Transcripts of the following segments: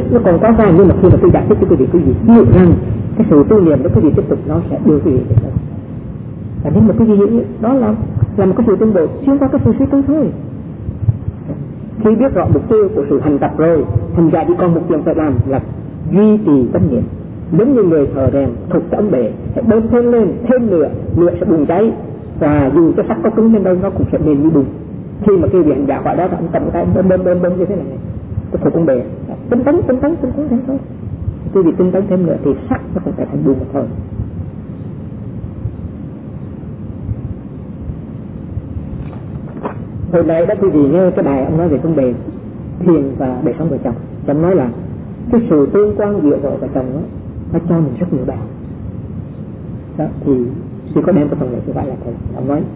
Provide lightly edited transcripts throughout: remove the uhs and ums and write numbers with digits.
nó còn có ra, nhưng mà khi mà tôi giải thích cho quý vị hiểu rằng cái sự tu niệm đó quý vị tiếp tục nó sẽ đưa quý vị đến đâu. Và nếu mà quý vị hiểu đó là một cái sự tiến bộ xuyên qua cái sự suy tư thôi. Khi biết rõ mục tiêu của sự hành tập rồi, thành ra chỉ còn một chuyện phải làm là duy trì tâm niệm. Giống như người thợ rèn thục cái ống bể, hãy bơm thêm lên, thêm lửa sẽ bùng cháy, và dù cái sắt có cứng lên đâu nó cũng sẽ mềm như bùn. Khi mà kêu vị hành giả gọi đó, anh cầm cái bơm như thế này, cái thục ống bể, tinh tấn thêm thôi. Khi vị tinh tấn thêm lửa thì sắt nó cũng sẽ thành bùn thôi. Hồi nãy đã quý vị nghe cái bài ông nói về vấn đề thiền và đời sống vợ chồng. Ông nói là cái sự tương quan giữa vợ và chồng đó, nó cho mình rất nhiều bài. Đó thì sư có đem cái phần này tôi gọi là thầy. Ông nói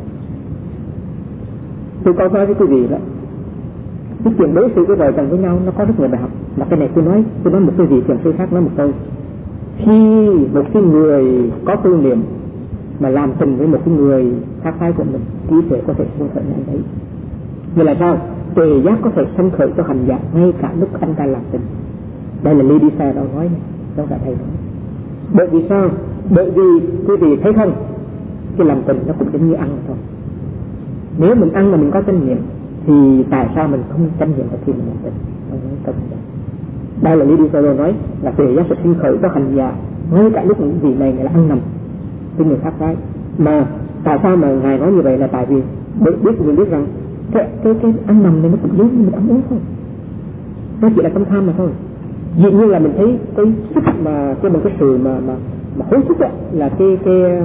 tôi có nói với quý vị đó, cái chuyện đối xử với vợ chồng với nhau nó có rất nhiều bài học. Mà cái này tôi nói một cái gì thiền sư khác nói một câu: khi một cái người có tư niệm mà làm tình với một cái người khác phái của mình, trí tuệ có thể sinh khởi ngay đấy. Như là sao? Tuệ giác có thể sinh khởi cho hành giả ngay cả lúc anh ta làm tình. Đây là Lady Sa đó nói này, đó là thầy nói. Bởi vì sao? Bởi vì quý vị thấy không, cái làm tình nó cũng giống như ăn thôi. Nếu mình ăn mà mình có chánh niệm thì tại sao mình không chánh niệm khi mình làm tình? Đây là Lady Sa nói là tuệ giác sẽ sinh khởi cho hành giả ngay cả lúc những vị này là ăn nằm với người khác phái. Mà tại sao mà ngài nói như vậy là tại vì mình biết rằng cái ăn nằm này nó cũng giống như mình ăn uống thôi, nó chỉ là tâm tham mà thôi. Dĩ nhiên là mình thấy cái sức mà cái sự mà hối thúc ấy, là cái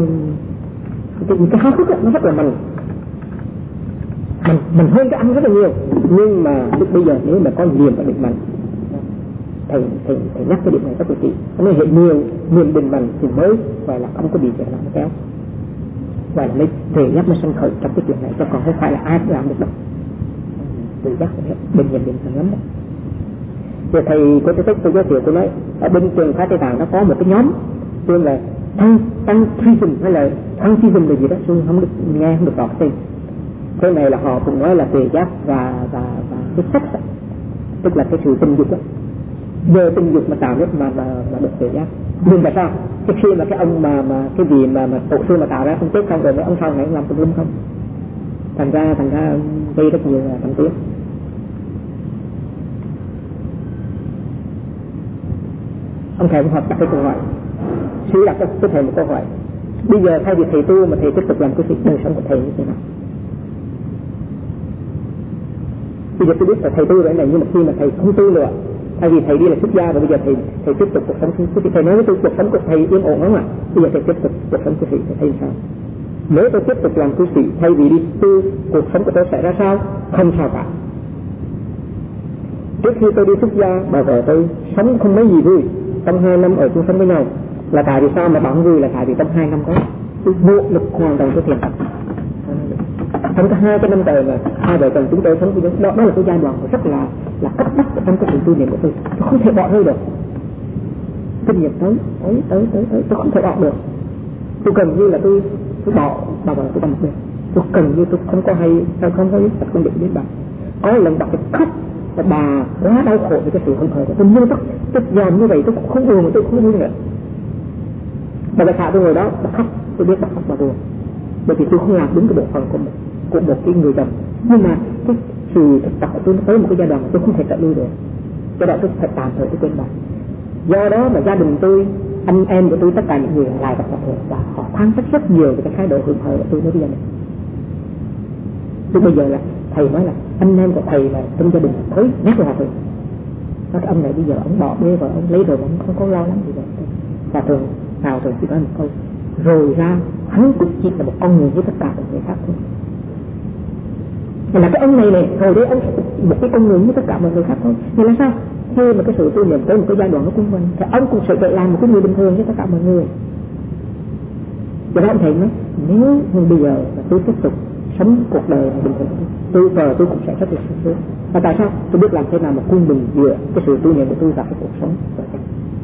háo hức ấy, nó rất là mạnh, mình hơn cái ăn rất là nhiều. Nhưng mà lúc bây giờ nếu mà có niềm và định mạnh, thầy nhắc cái điểm này rất là kỹ. Nó hiện nhiều niềm định mạnh thì mới gọi là không có bị trở lại kéo, và mới thầy nhắc mới sanh khởi trong cái chuyện này, chứ còn không phải là ai làm được đâu. Tự giác bình nhận định lắm đó. Rồi thầy có tôi giới thiệu, tôi nói ở bên trường Phái Tây Tạng nó có một cái nhóm tên là tăng Trism hay là tăng Trism là gì đó, tôi không được nghe, không được đọc tên. Cái này là họ cũng nói là tuệ giác và cái sex, tức là cái sự tình dục đó, nhờ tình dục mà tạo ra mà được tuệ giác. Nhưng mà sao? Cái khi mà cái ông mà cái gì mà tổ sư mà tạo ra không chết xong rồi mấy ông sau này làm tùm lum không, thành ra gây rất nhiều thằng tiếc. Ông thầy cũng hỏi đặt cái câu hỏi, sư đặt cho thầy một câu hỏi: bây giờ thay vì thầy tu mà thầy tiếp tục làm cái sự đời sống của thầy như thế nào? Bây giờ tôi biết là thầy tu rồi này, nhưng mà khi mà thầy không tu nữa, thay vì thầy đi là xuất gia và bây giờ thầy tiếp tục cuộc sống của thầy nói với tôi cuộc sống của thầy yên ổn không ạ? Bây giờ thầy tiếp tục cuộc sống của thầy thấy sao? Nếu tôi tiếp tục làm tu sĩ thay vì đi tu, cuộc sống của tôi sẽ ra sao? Không sao cả. Trước khi tôi đi xuất gia, bà vợ tôi sống không mấy gì vui. Trong 2 năm ở chung sống với nhau là tại vì sao mà bà không vui? Là tại vì trong 2 năm đó tôi nỗ lực hoàn toàn cho thiền tập. Trong cái 2 năm trời mà hai vợ chồng chúng tôi sống với nhau, đó là cái giai đoạn rất là cấp bách trong cái sự tu niệm của tôi không thể bỏ rơi được. Kinh nghiệm tới tôi không thể bỏ được. Tôi gần như là tôi bỏ bà vợ tôi bằng một bên. Tôi gần như tôi không có hay sao không có biết không được biết bà. Có lần bà phải khóc và bà quá đau khổ với cái sự hận hờ của tôi, nhưng tôi dòm như vậy tôi cũng không buồn mà tôi không vui nữa. Bà thả tôi ngồi đó bà khóc, tôi biết bà khóc bà buồn bởi vì tôi không làm đúng cái bộ phận của một cái người chồng. Nhưng mà cái sự thực tập của tôi nó tới một cái giai đoạn mà tôi không thể trở lui được, do đó tôi phải tạm thời tôi quên bà. Do đó mà gia đình tôi, anh em của tôi, tất cả những người lại gặp họ và họ phán xét rất nhiều về cái thái độ hưởng hờ của tôi đối với gia đình. Tôi bây giờ là thầy nói là anh em của thầy là trong gia đình thối nhắc là thôi. Nói cái ông này bây giờ ông bỏ bê và ông lấy rồi ông không có lo lắng gì vậy. Và thường nào thường chỉ nói một câu, rồi ra hắn cũng chỉ là một con người với tất cả mọi người khác thôi. Là cái ông này rồi đấy ông một cái con người với tất cả mọi người khác thôi. Thì là sao? Khi mà cái sự tu niệm tới một cái giai đoạn nó cũng vậy, thì ông cũng sẽ trở lại một cái người bình thường với tất cả mọi người. Cho nên ông thầy nói, nếu bây giờ là tôi tiếp tục sống cuộc đời bình thường, tôi cũng sẽ rất là sung sướng. Và tại sao? Tôi biết làm thế nào mà cung bình giữa cái sự tu niệm của tôi và cái cuộc sống của tôi.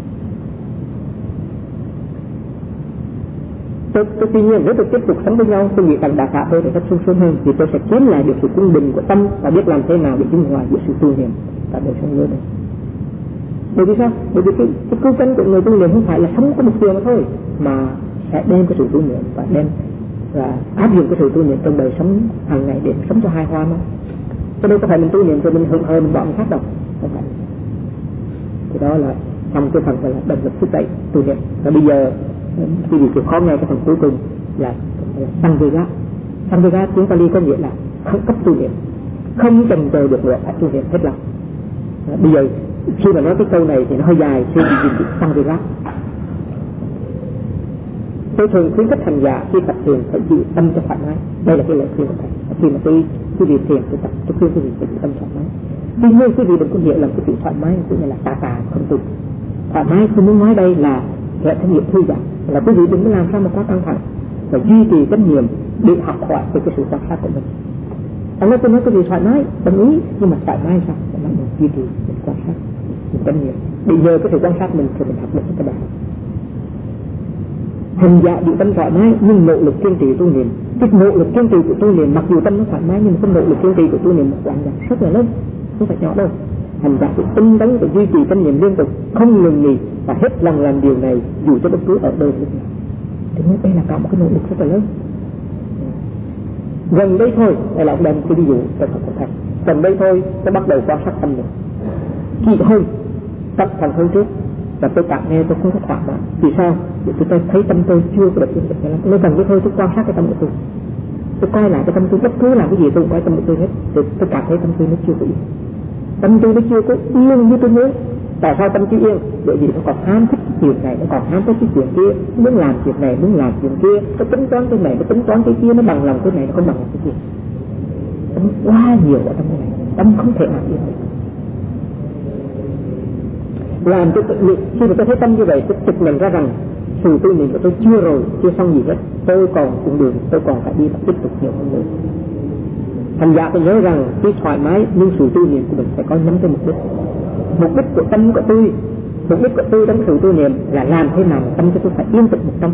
Tuy nhiên nếu tôi tiếp tục sống với nhau, tôi nghĩ rằng đã cả tôi để rất sung sướng hơn, thì tôi sẽ chiếm lại được sự quân bình của tâm và biết làm thế nào để dung hòa giữa sự tu niệm và đời sống người này. Bởi vì sao? Bởi vì cái cứu cánh của người tu niệm không phải là sống có mục tiêu mà thôi, mà sẽ đem cái sự tu niệm và đem và áp dụng cái sự tu niệm trong đời sống hàng ngày để sống cho hài hòa mà. Cho nên có phải mình tu niệm rồi mình hưởng hơi mình bỏ mình khác đâu, không phải. Thì đó là trong cái phần gọi là động lực thúc đẩy tu niệm. Và bây giờ quý vị chịu khó nghe cái phần cuối cùng là Samvega. Samvega tiếng Pali có nghĩa là khẩn cấp tu niệm, không chần chờ được nữa, phải tu niệm hết lòng. Bây giờ khi mà nói cái câu này thì nó hơi dài, xin dùng chữ Samvega. Tôi thường khuyến khích hành giả khi tập thiền phải giữ tâm cho thoải mái. Đây là cái lời khuyên của thầy. Khi mà quý vị thiền tôi tập, tôi khuyên quý vị phải giữ tâm thoải mái. Tuy nhiên quý vị đừng có hiểu là cái sự thoải mái cũng như là tà không tu. Thoải mái tôi muốn nói đây là hệ thống nghiệm thư giãn, là quý vị đừng có làm sao mà quá căng thẳng, và duy trì chánh niệm để học hỏi về cái sự quan sát của mình. Anh nói tôi nói quý vị thoải mái, đồng ý, nhưng mà thoải mái sao? Mình duy trì mình quan sát, mình chánh niệm. Bây giờ cái sự quan sát mình thì mình học được các bạn. Hành giả giữ tâm thoải mái nhưng nỗ lực kiên trì tu niệm. Cái nỗ lực kiên trì của tu niệm mặc dù tâm nó thoải mái nhưng mà cái nỗ lực kiên trì của tu niệm một quãng dài rất là lớn, không phải nhỏ đâu. Hành giả phải tinh tấn và duy trì chánh niệm liên tục, không ngừng nghỉ và hết lòng làm điều này dù cho bất cứ ở đâu lúc nào. Thì đây là cả một cái nỗ lực rất là lớn. Gần đây thôi, đây là ông đem cái ví dụ cho thầy. Gần đây thôi, tôi bắt đầu quan sát tâm mình. Chỉ hơi tập thành hơi trước và tôi cảm nghe tôi không có thỏa mãn. Vì sao? Vì tôi thấy tâm tôi chưa có được yên tĩnh lắm. Nên gần đây thôi tôi quan sát cái tâm của tôi. Tôi coi lại cái tâm tôi, bất cứ làm cái gì tôi cũng coi tâm của tôi hết. Tôi cảm thấy tâm tôi nó chưa có yên. Tâm tôi nó chưa có yên như tôi muốn. Tại sao tâm chưa yên? Bởi vì nó còn ham thích chuyện này, nó còn ham thích cái chuyện kia, muốn làm chuyện này, muốn làm chuyện kia, nó tính toán cái này, nó tính toán cái kia, nó bằng lòng cái này, nó không bằng lòng cái kia. Tâm quá nhiều ở trong cái này, tâm không thể nào yên được. Làm cho khi mà tôi thấy tâm như vậy, tôi trực nhận ra rằng sự tu niệm của tôi chưa rồi, chưa xong gì hết, tôi còn cùng đường, tôi còn phải đi và tiếp tục nhiều hơn nữa. Thành giả phải nhớ rằng khi thoải mái nhưng sự tu niệm của mình phải có nhắm tới mục đích. Mục đích của tâm của tôi, mục đích của tôi trong sự tu niệm là làm thế nào tâm cho tôi phải yên tĩnh 100%.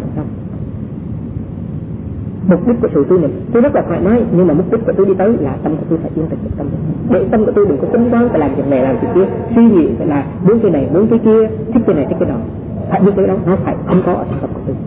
Mục đích của sự tu niệm tôi rất là thoải mái, nhưng mà mục đích của tôi đi tới là tâm của tôi phải yên tĩnh 100%. Để tâm của tôi đừng có tính toán phải làm chuyện này làm chuyện kia, suy nghĩ phải là muốn cái này muốn cái kia, thích cái này thích cái đó, phải như thế đó, nó phải không có ở trong tâm của tôi.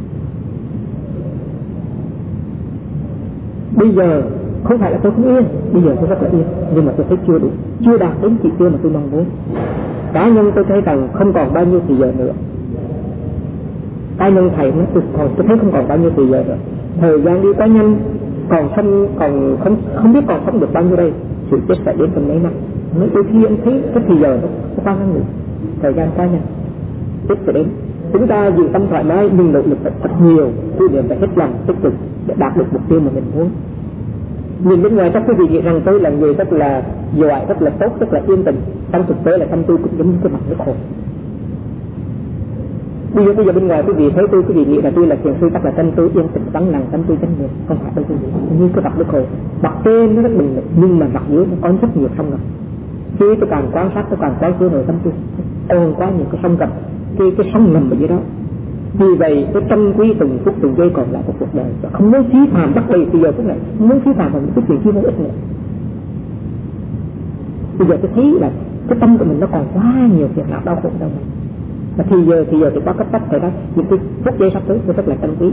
Bây giờ không phải là tôi không yên, bây giờ tôi rất là yên, nhưng mà tôi thấy chưa đủ, chưa đạt đến chỉ tiêu mà tôi mong muốn. Cá nhân tôi thấy rằng không còn bao nhiêu thời giờ nữa. Cá nhân thầy nói tôi thấy không còn bao nhiêu thời giờ nữa. Thời gian đi quá nhanh, còn không biết còn sống được bao nhiêu đây. Sự chết sẽ đến trong mấy năm. Nói đôi khi em thấy cái thời giờ nó quá ngắn ngủi, thời gian quá nhanh, chết sẽ đến. Chúng ta giữ tâm thoải mái nhưng nỗ lực thật nhiều, tu niệm phải hết lòng tích cực để đạt được mục tiêu mà mình muốn. Nhìn bên ngoài các quý vị nghĩ rằng tôi là người rất là giỏi, rất là tốt, rất là yên tĩnh. Trong thực tế là tâm tôi cũng giống như cái mặt nước hồ. Bây giờ bên ngoài quý vị thấy tôi, quý vị nghĩ là tôi là thiền sư, chắc là tâm tôi yên tĩnh, vắng lặng, tâm tôi chánh niệm. Không phải đâu quý vị, như cái mặt nước hồ. Mặt trên nó rất bình tĩnh, nhưng mà mặt dưới nó có rất nhiều sông ngầm. Khi tôi càng quan sát, tôi càng quay xuống rồi tâm tôi ồn quá nhiều cái sông ngầm, cái sông ngầm ở dưới đó. Vì vậy tôi trân quý từng phút từng giây còn lại của cuộc đời, không muốn phí phạm bắt đầy bây giờ phút này, không muốn phí phạm vào những chuyện kia vô ích nữa. Bây giờ tôi thấy là cái tâm của mình nó còn quá nhiều việc nào đau khổ đâu mà. Và thì giờ thì có cách tách phải đó, những cái phút giây sắp tới tôi rất là trân quý.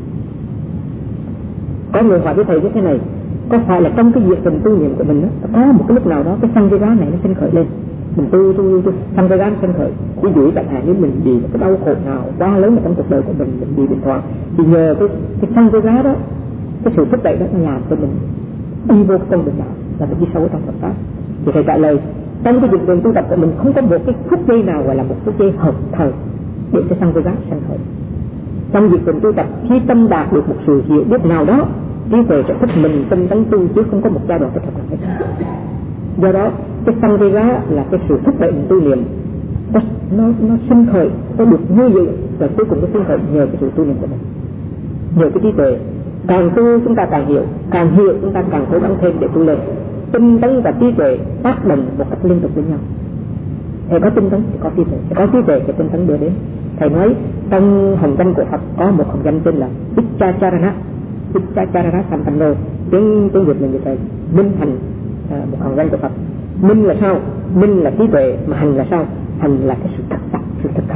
Có người hỏi với thầy như thế này, có phải là trong cái việc mình tu niệm của mình đó, có một cái lúc nào đó cái xăng dây này nó sinh khởi lên, mình tu xăng dây sinh khởi. Ví dụ chẳng hạn như mình bị cái đau khổ nào quá lớn ở trong cuộc đời của mình bị điện thoại, thì nhờ cái xăng dây đó, cái sự thúc đẩy đó nó làm cho mình đi vô con đường nào là mình đi sâu trong Phật pháp. Thì thầy trả lời trong cái việc tu tập của mình không có một cái phút giây nào gọi là một phút giây hợp thời để cái xăng dây sinh khởi. Trong việc tu tập, khi tâm đạt được một sự hiểu biết nào đó, trí tuệ sẽ thích mình tâm tấn tu, chứ không có một giai đoạn thích hợp nào hết. Do đó cái xăng dây là cái sự thúc đẩy mình tu niệm, nó sinh khởi, nó được nuôi dưỡng và cuối cùng nó sinh khởi nhờ cái sự tu niệm của mình, nhờ cái trí tuệ. Càng tu chúng ta càng hiểu chúng ta càng cố gắng thêm để tu lên. Tinh tấn và trí tuệ tác động một cách liên tục với nhau. Thầy có tinh tấn thì có trí tuệ, có trí tuệ thì tinh tấn đưa đến. Thầy nói trong hồng danh của Phật có một hồng danh tên là Iccacharana Sampanno, tiếng Việt mình gọi là minh hành. Một hồng danh của Phật. Minh là sao? Minh là trí tuệ, mà hành là sao? hành là cái sự thực tập, sự thực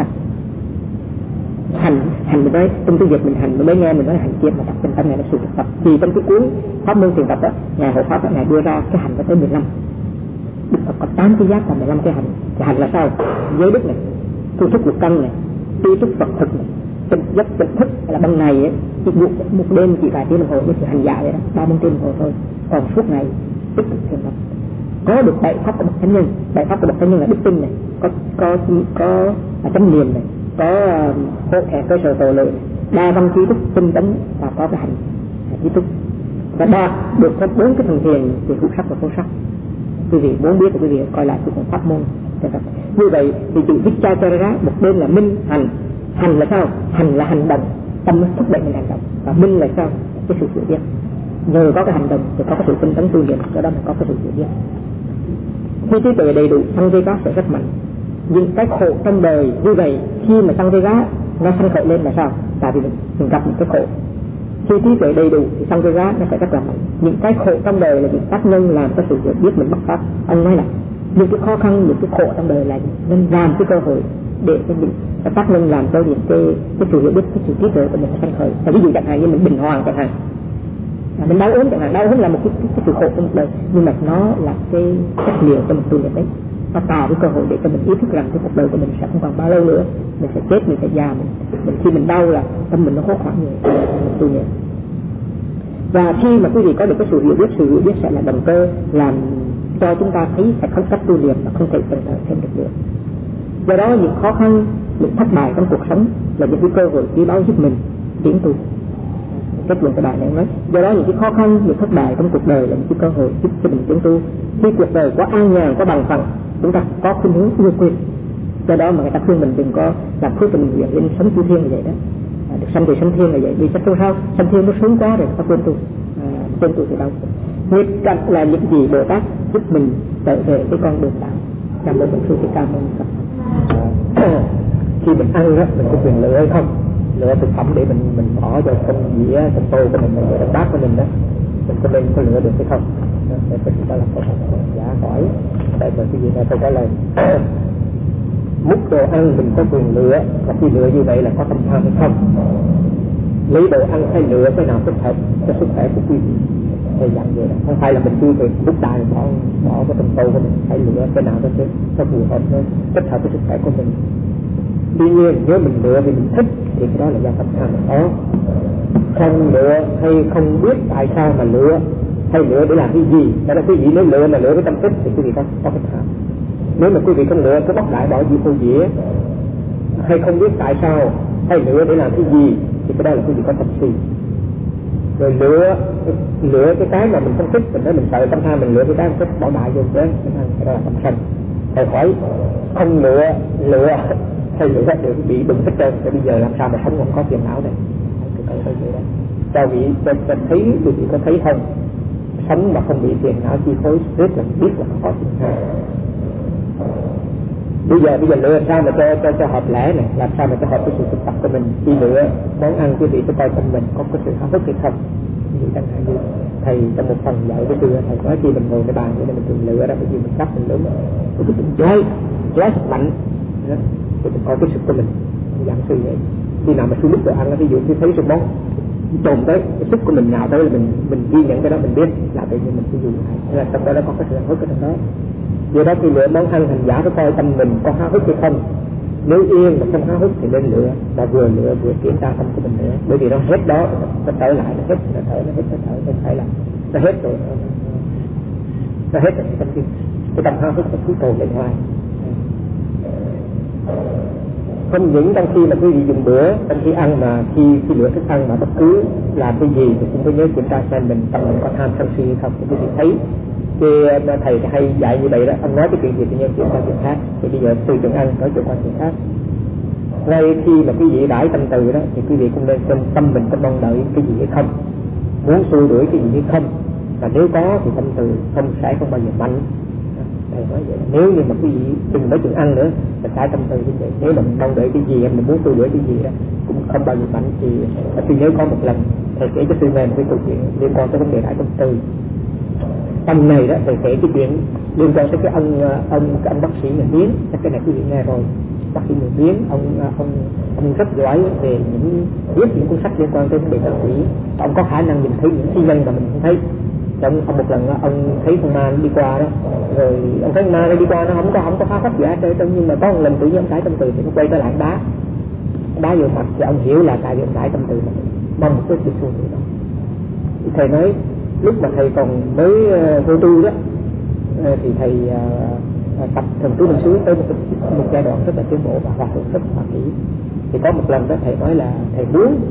hành mình nói trong tiếng Việt mình hành mình mới nghe mình nói là hành chiêm, mà trong tâm này là sự thực tập. Thì trong cái cuốn pháp môn thiền tập đó, ngài hộ pháp ngài đưa ra cái hành có tới 15, Đức Phật có 8 cái giác và 15 cái hành. Cái hành là sao? Giới đức này, thu thức lục căn này, tri thức Phật thực này, tinh giấc tỉnh thức hay là ban ngày ấy, chỉ một đêm chỉ vài tiếng đồng hồ với sự hành giả vậy đó, 30 tiếng đồng hồ thôi. Còn suốt ngày tích cực thiền tập. Có được 7 pháp của bậc thánh nhân, 7 pháp của bậc thánh nhân là đức tin này, có chánh niệm này, có hộ thẹn cơ sở tội lỗi, đa văn trí thức tinh tấn và có cái hành trí thức, và đạt được các 4 cái phần thiền thì hữu sắc và vô sắc. Quý vị muốn biết thì quý vị coi lại cái cuốn pháp môn. Như vậy thì chữ Vichara một bên là minh hành. Hành là sao? Hành là hành động, tâm thúc đẩy mình hành động. Và minh là sao? Cái sự hiểu biết. Nhờ có cái hành động thì có cái sự tinh tấn tu luyện, do đó mình có cái sự hiểu biết. Khi trí tuệ đầy đủ, tăng vega sẽ rất mạnh. Nhưng cái khổ trong đời như vậy, khi mà tăng vega nó sanh khởi lên là sao? Tại vì mình gặp những cái khổ. Khi trí tuệ đầy đủ thì tăng vega nó sẽ rất là mạnh. Những cái khổ trong đời là những tác nhân làm cho sự hiểu biết mình mất pháp. Ông nói là những cái khó khăn, những cái khổ trong đời là nên làm cái cơ hội để cho mình tác nhân làm cho những cái sự hiểu biết, cái sự trí tuệ của mình sanh khởi. Ví dụ chẳng hạn như mình bình hoàng chẳng hạn, mình đau ốm chẳng hạn, đau ốm là một cái sự khổ trong đời, nhưng mà nó là cái chất liệu cho mình tu luyện đấy. Nó tạo cái cơ hội để cho mình ý thức rằng cái cuộc đời của mình sẽ không còn bao lâu nữa, mình sẽ chết, mình sẽ già, mình khi mình đau là tâm mình nó khó khăn nhiều, mình tu luyện. Và khi mà quý vị có được cái sự hiểu biết sẽ là động cơ làm cho chúng ta thấy sẽ không cách tu luyện và không thể tận thời thêm được nữa. Do đó những khó khăn, những thất bại trong cuộc sống là những cái cơ hội quý báu giúp mình tiến tu. Kết luận của bài này nói, do đó những cái khó khăn, những thất bại trong cuộc đời là những cái cơ hội giúp cho mình tiến tu. Khi cuộc đời có an nhàn, có bằng phẳng, chúng ta có khuynh hướng ưa quyền. Do đó mà người ta khuyên mình đừng có làm phước tình nguyện lên sống tu thiên là vậy đó. Được sanh thì sanh thiên là vậy, vì chắc tu sao sanh thiên nó sướng quá rồi ta quên tu, quên tu thì đâu. Nguyệt cận là những gì Bồ Tát giúp mình trở về cái con đường đạo. Cảm ơn Sư Thích Ca Mâu Ni. Khi mình ăn đó mình có quyền lựa hay không? Lựa thực phẩm để mình bỏ vào trong dĩa, trong tô của mình, trong bát của mình đó, mình có nên có lựa được hay không? Để chúng ta làm câu giả hỏi. Tại vì cái gì này tôi trả lời. Múc đồ ăn mình có quyền lựa, và khi lựa như vậy là có tâm tham hay không? Lấy đồ ăn hay lựa cái nào thích hợp cho sức khỏe của quý vị? Thầy dặn vậy đó, không phải là mình chui về bút đài bỏ vào trong tô của mình, phải lựa cái nào nó phù hợp với thích hợp với sức khỏe của mình. Tuy nhiên nếu mình lựa vì mình thích thì cái đó là do tâm tham đó. Không lựa hay không biết tại sao mà lựa, hay lựa để làm cái gì, đó là quý vị nếu lựa mà lựa với tâm thích thì quý vị có tâm tham. Nếu mà quý vị không lựa cứ bóc đại bỏ gì cô dĩa, hay không biết tại sao, hay lựa để làm cái gì thì cái đó là quý vị có tâm si. Rồi lựa cái mà mình không thích, mình nói mình sợ tâm tham, mình lựa cái mình thích bỏ đại vô cái đó là tâm sân. Thầy hỏi không lựa hay lựa được bị đừng thích đâu, thì bây giờ làm sao mà sống không có phiền não này? Cho vị cho thấy quý vị có thấy không? Sống mà không bị phiền não chi phối rất là biết là không có phiền não. Bây giờ lựa sao mà cho hợp lẽ này, làm sao mà cho hợp với sự thực tập của mình. Khi lựa món ăn quý vị phải coi tâm mình có sự háo hức hay không. Như chẳng hạn như thầy trong một phần dạy với tôi, thầy nói khi mình ngồi cái bàn để mình thường lựa ra, bởi vì mình cắt mình lựa cái mình chơi thật mạnh đó, thì mình coi cái sức của mình dạng suy vậy. Khi nào mà suy lúc đồ ăn, ví dụ như thấy sự món trồn tới, cái sức của mình nào tới là mình ghi nhận cái đó, mình biết là tự nhiên mình sử dụng hay là trong đó nó có cái sự háo hức ở trong đó. Do đó khi lựa món ăn hành giả phải coi tâm mình có háo hức hay không. Nếu yên mà không háo hức thì nên lựa, và vừa lựa vừa kiểm tra tâm của mình nữa, bởi vì nó hết đó, nó trở lại, nó hết, nó thở, không phải là nó hết rồi, nó hết rồi, cái tâm háo hức nó cứ tồn lên hoài. Không những trong khi mà quý vị dùng bữa, trong khi ăn mà khi lựa thức ăn mà bất cứ làm cái gì thì cũng phải nhớ kiểm tra xem mình tâm mình có tham sân si hay không. Thì quý vị thấy cái thầy hay dạy như vậy đó, ông nói cái chuyện gì tự nhiên chuyển qua chuyện khác, thì bây giờ từ chuyện ăn nói chuyện qua chuyện khác. Ngay khi mà quý vị đãi tâm từ đó thì quý vị cũng nên xem tâm mình có mong đợi cái gì hay không, muốn xua đuổi cái gì hay không, và nếu có thì tâm từ sẽ không bao giờ mạnh. Thầy nói vậy, nếu như mà quý vị đừng nói chuyện ăn nữa, là sai tâm từ như vậy. Nếu mà mình mong đợi cái gì, mình muốn xua đuổi cái gì đó cũng không bao giờ mạnh. Thì tôi nhớ có một lần thầy kể cho tôi nghe một cái câu chuyện liên quan tới vấn đề đãi tâm từ. Phần này đó thầy kể cái chuyện liên quan tới cái ông bác sĩ người Miến, cái này quý vị nghe rồi. Bác sĩ người Miến, ông rất giỏi về viết những cuốn sách liên quan tới vấn đề tâm lý. Ông có khả năng nhìn thấy những thiên nhân mà mình không thấy. Ông một lần ông thấy con ma đi qua đó, rồi ông thấy con ma đi qua nó không có phá pháp gì hết, nhưng mà có một lần tự nhiên ông trải tâm từ thì nó quay tới lại đá vô mặt, thì ông hiểu là tại vì ông trải tâm từ mà mong một cái sự xuân từ đó. Thầy nói lúc mà thầy còn mới vô tu đó thì thầy tập thần chú bình xứ tới một giai đoạn rất là tiến bộ và hòa thượng rất là kỹ. Thì có một lần đó thầy nói là thầy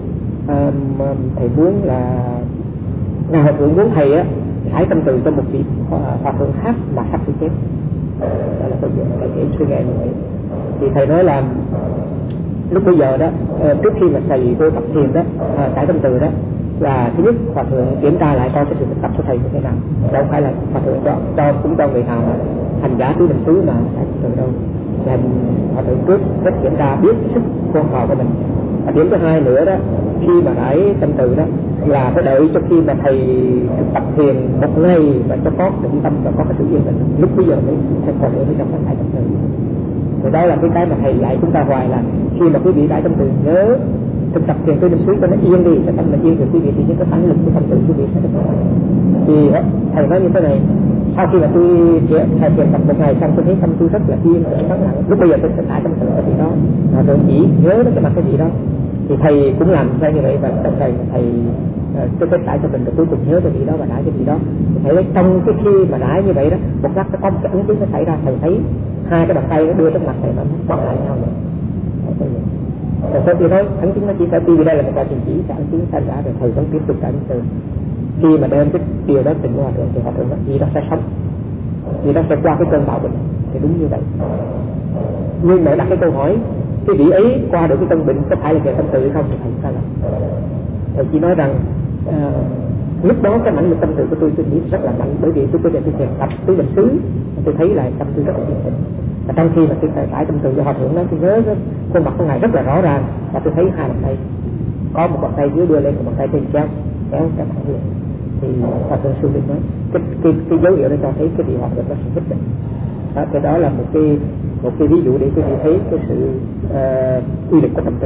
muốn là ngài hòa thượng muốn thầy á hãy tâm từ cho một vị hòa thượng khác mà sắp sửa chết. Đó là câu chuyện thầy kể suy nghe như vậy. Thì thầy nói là lúc bây giờ đó, trước khi mà thầy vô tập thiền đó, trải tâm từ đó, là thứ nhất hòa thượng kiểm tra lại coi cái sự thực tập của thầy như thế nào. Đâu phải là hòa thượng cũng cho người nào mà hành giả tứ bình xứ mà trải tâm từ đâu. Là hòa thượng trước rất kiểm tra biết sức con vào của mình. Và điểm thứ hai nữa đó, khi mà trải tâm từ đó là phải đợi cho khi mà thầy thực tập thiền một ngày và cho có định tâm và có cái sự yên tĩnh, lúc bây giờ mới thầy hòa thượng mới trong trải tâm từ. Rồi đó là cái mà thầy dạy chúng ta hoài là khi mà quý vị trải tâm từ nhớ thực tập thiền tứ bình xứ cho nó yên đi, cho tâm là yên, rồi quý vị thì những cái phản lực của tâm từ quý vị sẽ được rồi. Thì thầy nói như thế này, sau khi mà tôi thầy thiền tập một ngày xong tôi thấy tâm tôi rất là yên và rất là lúc bây giờ tôi sẽ trải tâm từ cái gì đó, mà tôi chỉ nhớ đến cái mặt cái gì đó. Thì thầy cũng làm theo như vậy, và trong thầy tôi trải cho mình, rồi cuối cùng nhớ cái gì đó và đãi cái gì đó. Thầy thấy trong cái khi mà đãi như vậy đó, một lát có một cái ấn chứng nó xảy ra, thầy thấy hai cái bàn tay nó đưa trước mặt thầy nó quăng lại nhau rồi. Rồi sau khi nói ấn chứng nó chỉ phải vì đây là một quả trình chỉ sẽ ấn chứng xảy ra, rồi thầy vẫn tiếp tục trải từ. Khi mà đem cái điều đó tình hòa thượng thì hòa thượng nó gì nó sẽ sống, vì nó sẽ qua cái cơn bão bệnh, thì đúng như vậy. Nhưng mà đặt cái câu hỏi, cái vị ấy qua được cái cơn bệnh có phải là kẻ tâm tự hay không thì thầy sai lầm. Thầy chỉ nói rằng lúc đó cái mãnh lực tâm tự của tôi nghĩ rất là mạnh, bởi vì tôi thiền tập tứ bình xứ, tôi thấy là tâm tôi rất là yên tĩnh. Và trong khi mà tôi trải tâm tự cho hòa thượng đó, tôi nhớ khuôn mặt của ngài rất là rõ ràng, và tôi thấy hai bàn tay, có một bàn tay dưới đưa lên, một bàn tay trên kéo cái thẳng lên. Thì hòa thượng sư định nói cái dấu hiệu đó cho thấy cái vị hòa thượng nó sẽ hết bệnh. Đó, cái đó là một cái ví dụ để quý vị thấy cái sự uy lực của tâm từ.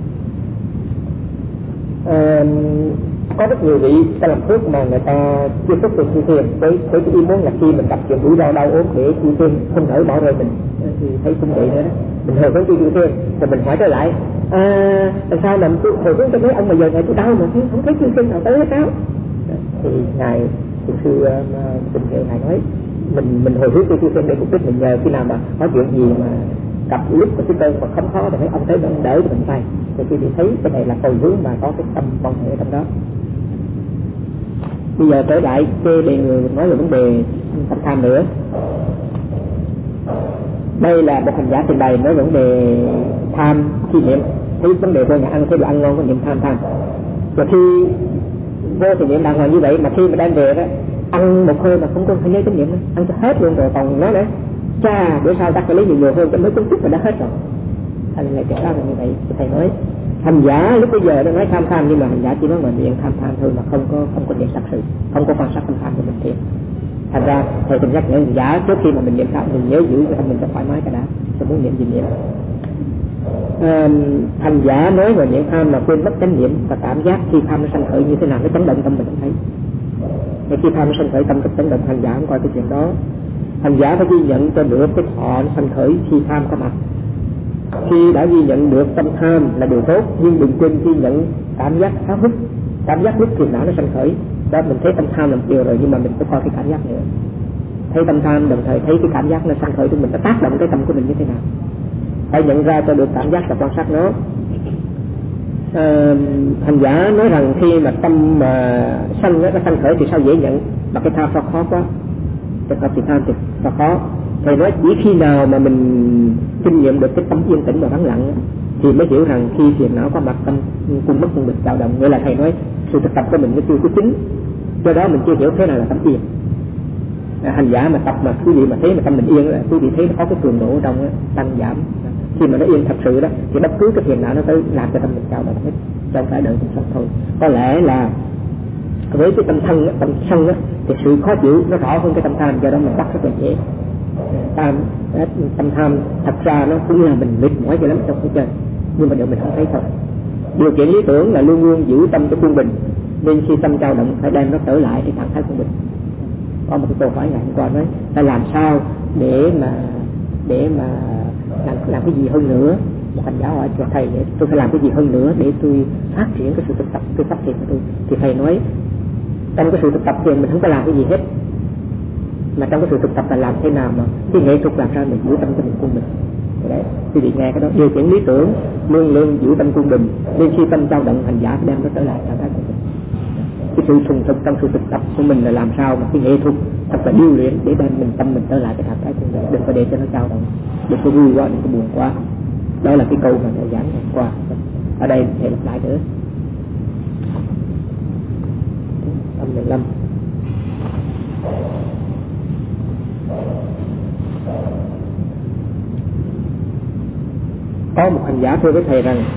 Có rất nhiều vị ta làm thuốc mà người ta chưa xuất được chư thiền với cái ý muốn là khi mình gặp chuyện rủi ro đau ốm để chư thiền không thể bỏ rơi mình, thì thấy cũng vậy nữa đó. Mình hồi hướng chư thiền rồi mình hỏi trở lại làm sao mà tôi hồi hướng cho mấy ông mà giờ ngày tôi đau mà không thấy chư thiền nào tới hết sao? Thì ngài thiền sư Tình Hiệu ngài nói mình hồi hướng chư thiền để mục đích mình nhờ khi nào mà có chuyện gì mà gặp lúc của cái cơn mà không khó thì mấy ông tới ông đỡ cho mình tay, thì quý vị thấy cái này là hồi hướng mà có cái tâm quan hệ trong đó. Bây giờ trở lại cái đề người nói về vấn đề tâm tham nữa. Đây là một hành giả trình bày nói vấn đề tham khi niệm, thấy vấn đề tôi nhà ăn thấy đồ ăn ngon có niệm tham. Và khi vô thì niệm đàng hoàng như vậy, mà khi mà đem về đó ăn một hơi mà không có phải nhớ chánh niệm, ăn cho hết luôn rồi còn nói nữa cha bữa sau ta phải lấy nhiều hơn cho mới cũng chút mà đã hết rồi. Thành lại kể ra là như vậy. Thì thầy nói hành giả lúc bây giờ nó nói tham nhưng mà hành giả chỉ nói ngoài miệng tham thôi, mà không có niệm thật sự, không có quan sát tâm tham của mình thiệt. Thành ra thầy từng nhắc nhở hành giả trước khi mà mình niệm tham mình nhớ giữ cái tâm mình cho thoải mái cái đã, rồi muốn niệm gì niệm. Hành giả nói ngoài miệng tham mà quên mất chánh niệm và cảm giác khi tham nó sanh khởi như thế nào, nó chấn động tâm mình không thấy. Thì khi tham nó sanh khởi tâm chấn động, hành giả không coi cái chuyện đó. Hành giả phải ghi nhận cho được cái thọ nó sanh khởi khi tham có mặt. Khi đã ghi nhận được tâm tham là điều tốt, nhưng đừng quên ghi nhận cảm giác háo hức, cảm giác lúc phiền não nó sanh khởi. Đó mình thấy tâm tham là một điều rồi, nhưng mà mình phải coi cái cảm giác nữa. Thấy tâm tham đồng thời thấy cái cảm giác nó sanh khởi của mình, nó tác động cái tâm của mình như thế nào. Phải nhận ra cho được cảm giác và quan sát nó. Hành giả nói rằng khi mà tâm mà sanh nó sanh khởi thì sao dễ nhận, mà cái tham sao khó quá. Thì tham thì sao khó. Thầy nói chỉ khi nào mà mình kinh nghiệm được cái tâm yên tĩnh và vắng lặng thì mới hiểu rằng khi phiền não có mặt tâm cung mất cung bịch dao động. Nghĩa là thầy nói sự thực tập của mình nó chưa có chính, do đó mình chưa hiểu thế nào là tâm yên. Hành giả mà tập mà quý vị mà thấy mà tâm mình yên, quý vị thấy nó có cái cường độ trong đó, tăng giảm. Khi mà nó yên thật sự đó thì bất cứ cái phiền não nó tới làm cho tâm mình dao động hết, không phải đợi mình sống thôi. Có lẽ là Với cái tâm thân, tâm sân á, thì sự khó chịu nó rõ hơn cái tâm tham, do đó mình bắt rất là dễ. Tâm tham thật ra nó cũng là mình mệt mỏi cho lắm trong cuộc chơi, nhưng mà điều mình không thấy thôi. Điều kiện lý tưởng là luôn luôn giữ tâm cái quân bình, nên khi tâm dao động phải đem nó trở lại cái trạng thái quân bình. Có một cái câu hỏi ngày hôm qua nói là làm sao để mà làm cái gì hơn nữa. Một hành giả hỏi cho thầy, tôi phải làm cái gì hơn nữa để tôi phát triển cái sự thực tập, tôi phát triển của tôi. Thì thầy nói trong cái sự thực tập thì mình không có làm cái gì hết, mà trong cái sự thực tập là làm thế nào mà cái nghệ thuật làm sao mình giữ tâm của mình quân bình. Đấy, quý vị nghe cái đó, điều kiện lý tưởng luôn luôn giữ tâm quân bình, nên khi tâm dao động hành giả đem nó trở lại trạng thái quân bình. Cái sự thuần thục trong sự thực tập của mình là làm sao mà cái nghệ thuật thật là điêu luyện để đem mình tâm mình trở lại cái trạng thái quân bình, đừng có để cho nó dao động, đừng có vui quá, đừng có buồn quá. Đó là cái câu mà thầy giảng ngày qua. Ở đây thầy lặp lại nữa. Âm 15. Có một hành giả thưa với thầy rằng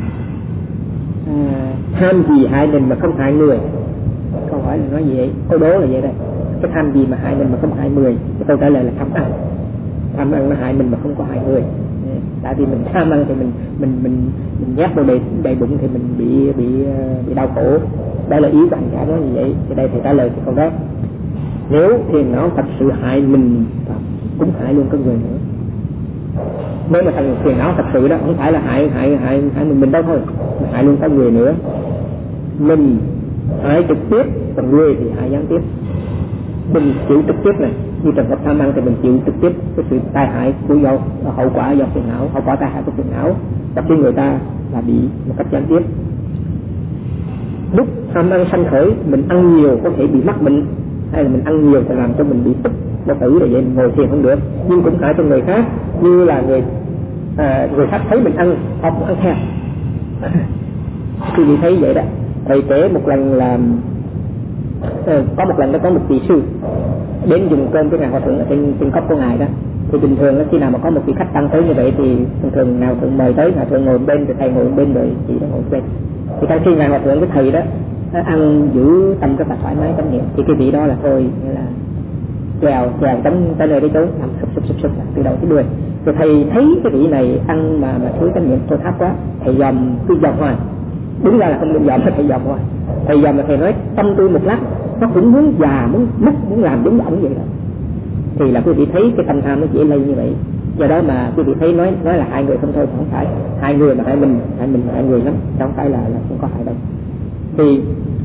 tham gì hại mình mà không hại người. Câu hỏi là nói gì vậy? Câu đố là vậy đây. Cái tham gì mà hại mình mà không hại người? Cái câu trả lời là tham ăn. Tham ăn nó hại mình mà không có hại người. Tại vì mình tham ăn thì mình nhét vào đầy bụng thì mình bị đau khổ. Đây là ý của hành giả nói như vậy. Thì đây thầy trả lời cái câu đó. Nếu phiền não thật sự hại mình cũng hại luôn con người nữa. Nếu mà thằng phiền não thật sự đó không phải là hại mình đâu thôi, mà hại luôn con người nữa. Mình hại trực tiếp, còn người thì hại gián tiếp. Mình chịu trực tiếp này, như trường hợp tham ăn thì mình chịu trực tiếp cái sự tai hại của hậu quả do phiền não, hậu quả tai hại của phiền não. Tập khi người ta là bị một cách gián tiếp. Lúc tham ăn sanh khởi, mình ăn nhiều có thể bị mắc bệnh, hay là mình ăn nhiều thì làm cho mình bị tức đau tử, là vậy mình ngồi thiền không được, nhưng cũng hại cho người khác. Như là người khác thấy mình ăn, họ cũng ăn theo. Khi bị thấy vậy đó, thầy kể một lần là có một lần đó có một vị sư đến dùng cơm với ngài hòa thượng ở trên cốc của ngài đó. Thì bình thường là khi nào mà có một vị khách tăng tới như vậy thì thường nào thượng mời tới, ngài thượng ngồi bên thì thầy ngồi bên, rồi chị đó ngồi bên. Thì trong khi ngài hòa thượng với thầy đó ăn giữ tâm rất là thoải mái tâm niệm, thì cái vị đó là thôi là chèo tới nơi đấy chỗ nằm sụp từ đầu tới đuôi. Rồi thầy thấy cái vị này ăn mà thiếu tâm niệm tôi thấp quá, thầy cứ dòm hoài. Đúng ra là không nên dòm, thầy dòm hoài. Thầy dòm là thầy nói tâm tôi một lát nó cũng muốn già, muốn mất, muốn làm giống ổng vậy đó. Thì là quý vị thấy cái tâm tham nó dễ lây như vậy. Do đó mà quý vị thấy nói là hại người không thôi, không phải hại người mà hại người lắm, không phải là không có hại đâu. Thì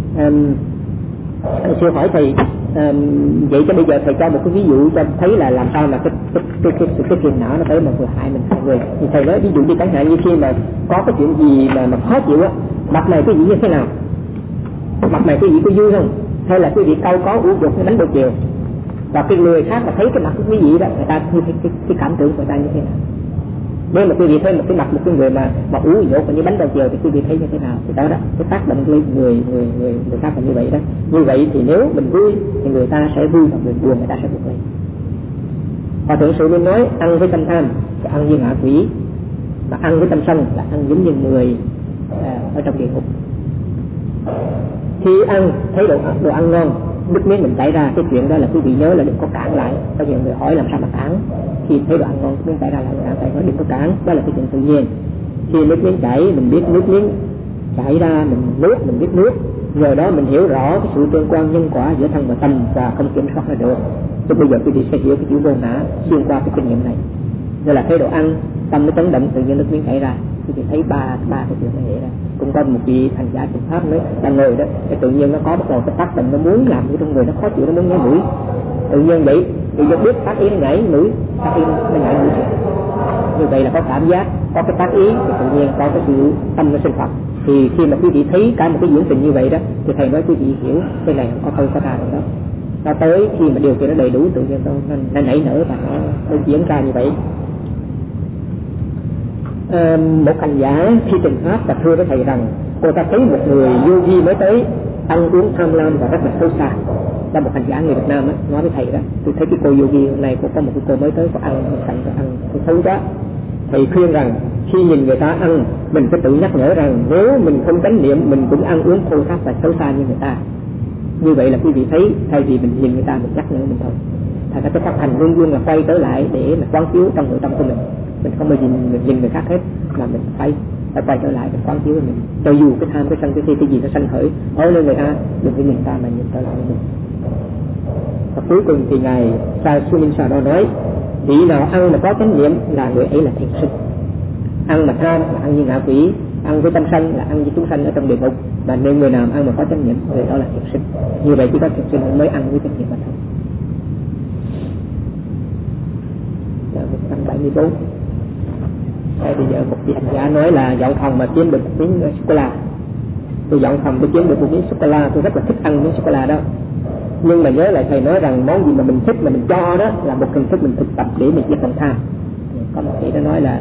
sư hỏi thầy vậy cho bây giờ thầy cho một cái ví dụ cho thấy là làm sao mà cái phiền não nó tới mà vừa hại mình hại người. Thì thầy nói ví dụ như chẳng hạn như khi mà có cái chuyện gì mà khó chịu á, mặt này quý vị như thế nào? Mặt này quý vị có vui không? Hay là quý vị câu có uống dục đánh đầu chiều? Và cái người khác mà thấy cái mặt của quý vị đó, người ta cái cảm tưởng của người ta như thế nào? Nếu mà quý vị thấy một cái người mà uống dột như bánh đầu chiều thì quý vị thấy như thế nào? Thì đó cái tác động lên người khác là như vậy đó. Như vậy thì nếu mình vui thì người ta sẽ vui, và người buồn người ta sẽ buồn lên. Hòa thượng Sự Minh nói ăn với tâm tham là ăn như ngạ quỷ, mà ăn với tâm sân là ăn giống như người ở trong địa ngục. Khi ăn thấy đồ ăn ngon, nước miếng mình chảy ra, cái chuyện đó là quý vị nhớ là đừng có cản lại. Có nhiều người hỏi làm sao mà cản? Khi thấy đồ ăn ngon, nước miếng chảy ra là cản, thầy nói đừng có cản, đó là cái chuyện tự nhiên. Khi nước miếng chảy, mình biết nước miếng chảy ra, mình nuốt, mình biết nuốt, nhờ đó mình hiểu rõ cái sự tương quan nhân quả giữa thân và tâm và không kiểm soát nó được. Thì bây giờ quý vị sẽ hiểu cái chữ vô ngã xuyên qua cái kinh nghiệm này. Nên là thấy đồ ăn, tâm nó chấn động, tự nhiên nước miếng chảy ra. Quý vị thấy ba cái chuyện này vậy đó. Cũng có một vị hành giả Phật pháp nói đang ngồi đó, cái tự nhiên nó có bắt đầu cái tác động, nó muốn làm cái trong người nó khó chịu, nó muốn nhảy mũi. Tự nhiên vậy, thì do biết tác ý nó nhảy mũi, tác ý nó nhảy mũi. Như vậy là có cảm giác, có cái tác ý, thì tự nhiên có cái sự tâm nó sinh phật. Thì khi mà quý vị thấy cả một cái diễn tình như vậy đó, thì thầy nói quý vị hiểu cái này có câu có ra rồi đó. Nó tới khi mà điều kiện nó đầy đủ, tự nhiên nó nảy nở và nó diễn ra như vậy. Một hành giả khi trình pháp và thưa với thầy rằng cô ta thấy một người yogi mới tới ăn uống tham lam và rất là xấu xa. Là một hành giả người Việt Nam á, nói với thầy đó, tôi thấy cái cô yogi hôm nay có một cái cô mới tới có ăn xấu quá. Thầy khuyên rằng khi nhìn người ta ăn, mình phải tự nhắc nhở rằng nếu mình không chánh niệm mình cũng ăn uống thô tháp và xấu xa như người ta. Như vậy là quý vị thấy, thay vì mình nhìn người ta mình nhắc nhở mình thôi, thành ra cái pháp hành luôn luôn là quay trở lại để mà quán chiếu trong nội tâm của mình không bao giờ nhìn người khác hết, mà mình phải quay trở lại mình quán chiếu mình, cho dù cái tham cái sân cái gì nó sanh khởi ở lên người ta, đừng phải nhìn ta mà nhìn trở lại mình. Và cuối cùng thì ngài Sa Su Minh Sa đó nói, vị nào ăn mà có chánh niệm là người ấy là thiền sinh. Ăn mà tham là ăn như ngạ quỷ, ăn với tâm sân là ăn với chúng sanh ở trong địa ngục, và nên người nào ăn mà có chánh niệm người đó là thiền sinh. Như vậy chỉ có thiền sinh mới ăn với chánh niệm mà thôi. 174. Bây giờ một vị hành giả nói là dọn phòng mà kiếm được một miếng sô-cô-la, tôi dọn phòng tôi kiếm được một miếng sô-cô-la, tôi rất là thích ăn miếng sô-cô-la đó, nhưng mà nhớ lại thầy nói rằng món gì mà mình thích mà mình cho đó là một hình thức mình thực tập để mình diệt lòng tham. Có một vị đã nói là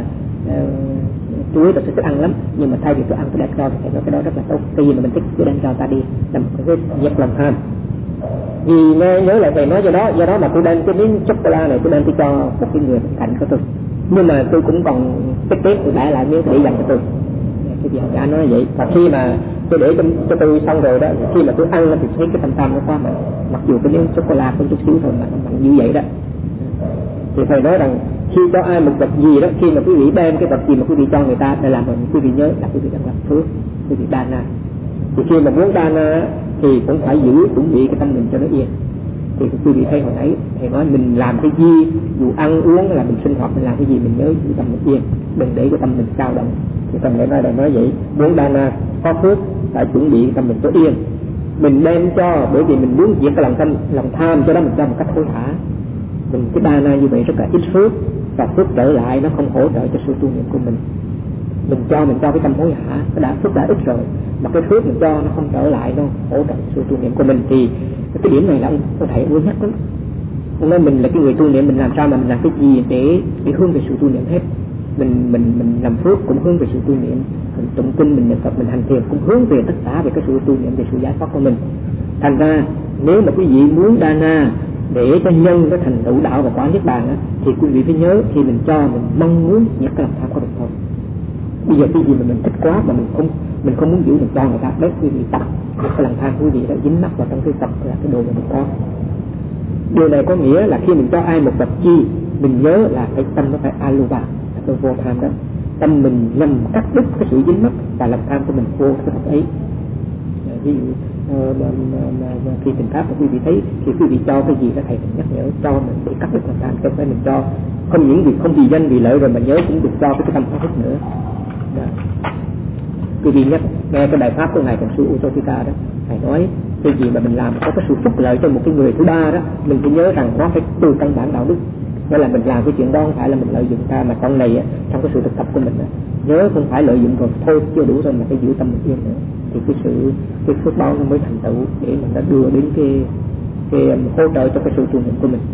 chuối tôi thích ăn lắm, nhưng mà thay vì tôi ăn tôi đem cho, thì thầy nói cái đó rất là tốt, cái gì mà mình thích tôi đem cho ta đi, làm cái diệt lòng tham. Vì nhớ lại thầy nói do đó mà tôi đem cái miếng sô-cô-la này tôi đem tôi cho một cái người cạnh của tôi, nhưng mà tôi cũng còn tiếp tôi để lại miếng để dành cho tôi. Cái gì đã nói vậy. Và khi mà tôi để cho tôi xong rồi đó, khi mà tôi ăn thì thấy cái tâm tâm nó quá mạnh, mặc dù cái miếng sô-cô-la có chút xíu thôi mà nó mạnh như vậy đó. Thì thầy nói rằng khi cho ai một vật gì đó, khi mà quý vị đem cái vật gì mà quý vị cho người ta để làm, quý vị nhớ là quý vị đang làm phước, quý vị đa na. Thì khi mà muốn đa na thì cũng phải giữ chuẩn bị cái tâm mình cho nó yên. Thì quý vị thấy hồi nãy thầy nói mình làm cái gì, dù ăn uống là mình sinh hoạt mình làm cái gì mình nhớ giữ tâm mình yên, đừng để cái tâm mình dao động. Thì tâm để nói vậy, muốn đa na có phước phải chuẩn bị tâm mình cho yên. Mình đem cho bởi vì mình muốn diệt cái lòng tham, cho đó mình cho một cách hối hả. Mình cái đa na như vậy rất là ít phước, và phước trở lại nó không hỗ trợ cho sự tu niệm của mình. Mình cho cái tâm hối hả, nó đã phước đã ít rồi, mà cái phước mình cho nó không trở lại, nó hỗ trợ sự tu niệm của mình. Thì cái điểm này là ông thầy muốn nhắc lắm. Ông nói mình là cái người tu niệm, mình làm sao mà mình làm cái gì để hướng về sự tu niệm hết. Mình làm phước cũng hướng về sự tu niệm, mình tụng kinh, mình niệm Phật, mình hành thiền cũng hướng về tất cả về cái sự tu niệm, về sự giải thoát của mình. Thành ra nếu mà quý vị muốn đa na để cho nhân cái thành tựu đạo và quả niết bàn á, thì quý vị phải nhớ khi mình cho mình mong muốn những cái lòng tham của mình thôi. Bây giờ cái gì mà mình thích quá mà mình không muốn giữ, mình cho người ta, đấy quý vị tập cái lòng tham quý vị đã dính mắc vào trong cái tập là cái đồ mà mình có. Điều này có nghĩa là khi mình cho ai một vật chi, mình nhớ là cái tâm nó phải aluva, là cái vô tham đó. Tâm mình nhằm cắt đứt cái sự dính mắc và lòng tham của mình vô cái vật ấy. Ví dụ khi tình pháp của quý vị thấy, khi quý vị cho cái gì đó thầy nhắc nhở cho mình để cắt đứt lòng tham, không phải mình cho không những việc không vì danh vì lợi rồi mà nhớ cũng được cho cái tâm thức nữa. Quý vị nghe cái bài pháp của ngài Thiền sư Utopika đó, thầy nói cái gì mà mình làm có cái sự phúc lợi cho một cái người thứ ba đó, mình phải nhớ rằng nó phải từ căn bản đạo đức. Nghĩa là mình làm cái chuyện đó không phải là mình lợi dụng ta, mà con này trong cái sự thực tập của mình nhớ không phải lợi dụng rồi thôi chưa đủ rồi mà phải giữ tâm mình yên nữa, thì cái phước báo nó mới thành tựu để mình đã đưa đến cái hỗ trợ cho cái sự tu niệm của mình.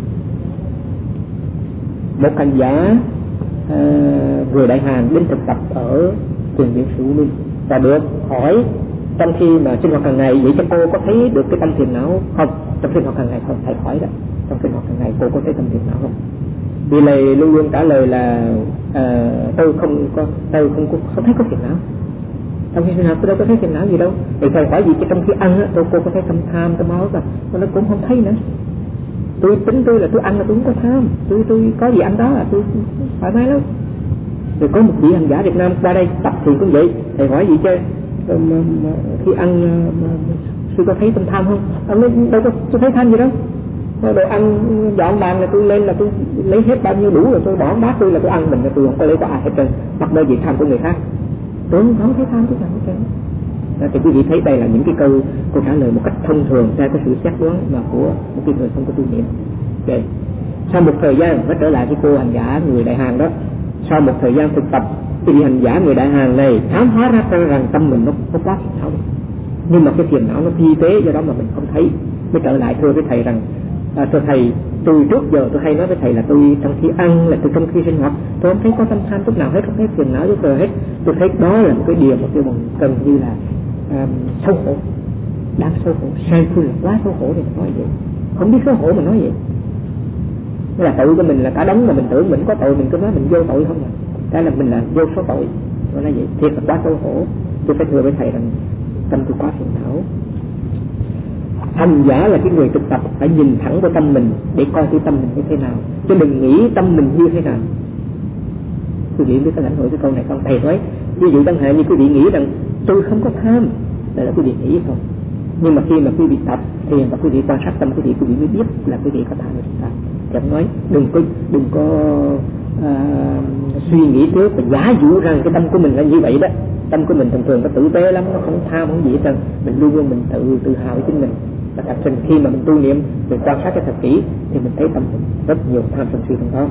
Một hành giả người Đại Hàn đến thực tập ở Thiền viện Sự Minh và được hỏi trong khi mà sinh hoạt hàng ngày, vậy cho cô có thấy được cái tâm phiền não không? Trong sinh hoạt hàng ngày không, thầy hỏi đó, trong sinh hoạt hàng ngày cô có thấy tâm phiền não không? Vì này luôn luôn trả lời là tôi không thấy có phiền não. Trong khi sinh hoạt tôi đâu có thấy phiền não gì đâu. Thì thầy hỏi gì chứ trong khi ăn cô có thấy tâm tham, tâm máu rồi, nó cũng không thấy nữa. Tôi tính tôi là tôi ăn là tôi không có tham, tôi có gì ăn đó là tôi thoải mái lắm. Rồi có một vị hành giả Việt Nam qua đây tập thì cũng vậy, thầy hỏi gì chứ khi ăn sư có thấy tâm tham không? Ông đâu có tôi thấy tham gì đâu. Đồ ăn dọn bàn là tôi lên là tôi lấy hết bao nhiêu đủ rồi tôi bỏ bát tôi là tôi ăn, mình là tôi không có lấy của ai hết trơn, mặc nơi việc tham của người khác. Tôi không thấy tham chút nào hết trơn. Thì quý vị thấy đây là những cái câu trả lời một cách thông thường theo cái sự xét đoán mà của một cái người không có tu niệm. Okay. Sau một thời gian mới trở lại cái cô hành giả người Đại Hàn đó. Sau một thời gian thực tập, thì hành giả người Đại Hàn này khám phá ra rằng tâm mình nó quá phiền não, nhưng mà cái phiền não nó phi tế, do đó mà mình không thấy. Mới trở lại thưa với thầy rằng thưa thầy, tôi trước giờ tôi hay nói với thầy là tôi trong khi ăn là tôi trong khi sinh hoạt tôi không thấy có tâm tham chút nào hết, không thấy phiền não chút nào hết. Tôi thấy đó là một cái điều mà tôi cần như là xấu hổ, đáng xấu hổ, sai phương là quá xấu hổ để nói vậy, không biết xấu hổ mà nói vậy. Thế là tội của mình là cả đống mà mình tưởng mình có tội, mình cứ nói mình vô tội không à. Thế là mình là vô số tội. Nó nói vậy, thiệt là quá xấu hổ. Tôi phải thưa với thầy rằng tâm tôi quá phiền não. Hành giả là cái người thực tập phải nhìn thẳng vào tâm mình để coi cái tâm mình như thế nào, chứ đừng nghĩ tâm mình như thế nào. Quý vị biết có lãnh hội cái câu này không? Thầy nói ví dụ chẳng hạn như quý vị nghĩ rằng tôi không có tham, đó là quý vị nghĩ thôi. Nhưng mà khi mà quý vị tập thiền và quý vị quan sát tâm quý vị mới biết là quý vị có tham hay không. Chẳng nói đừng có suy nghĩ trước và giả dụ rằng cái tâm của mình là như vậy đó. Tâm của mình thường có tử tế lắm, nó không tham không gì hết trơn. Mình luôn luôn mình tự hào với chính mình. Và thật sự khi mà mình tu niệm, mình quan sát cái thật kỹ thì mình thấy tâm mình rất nhiều tham sân si trong đó.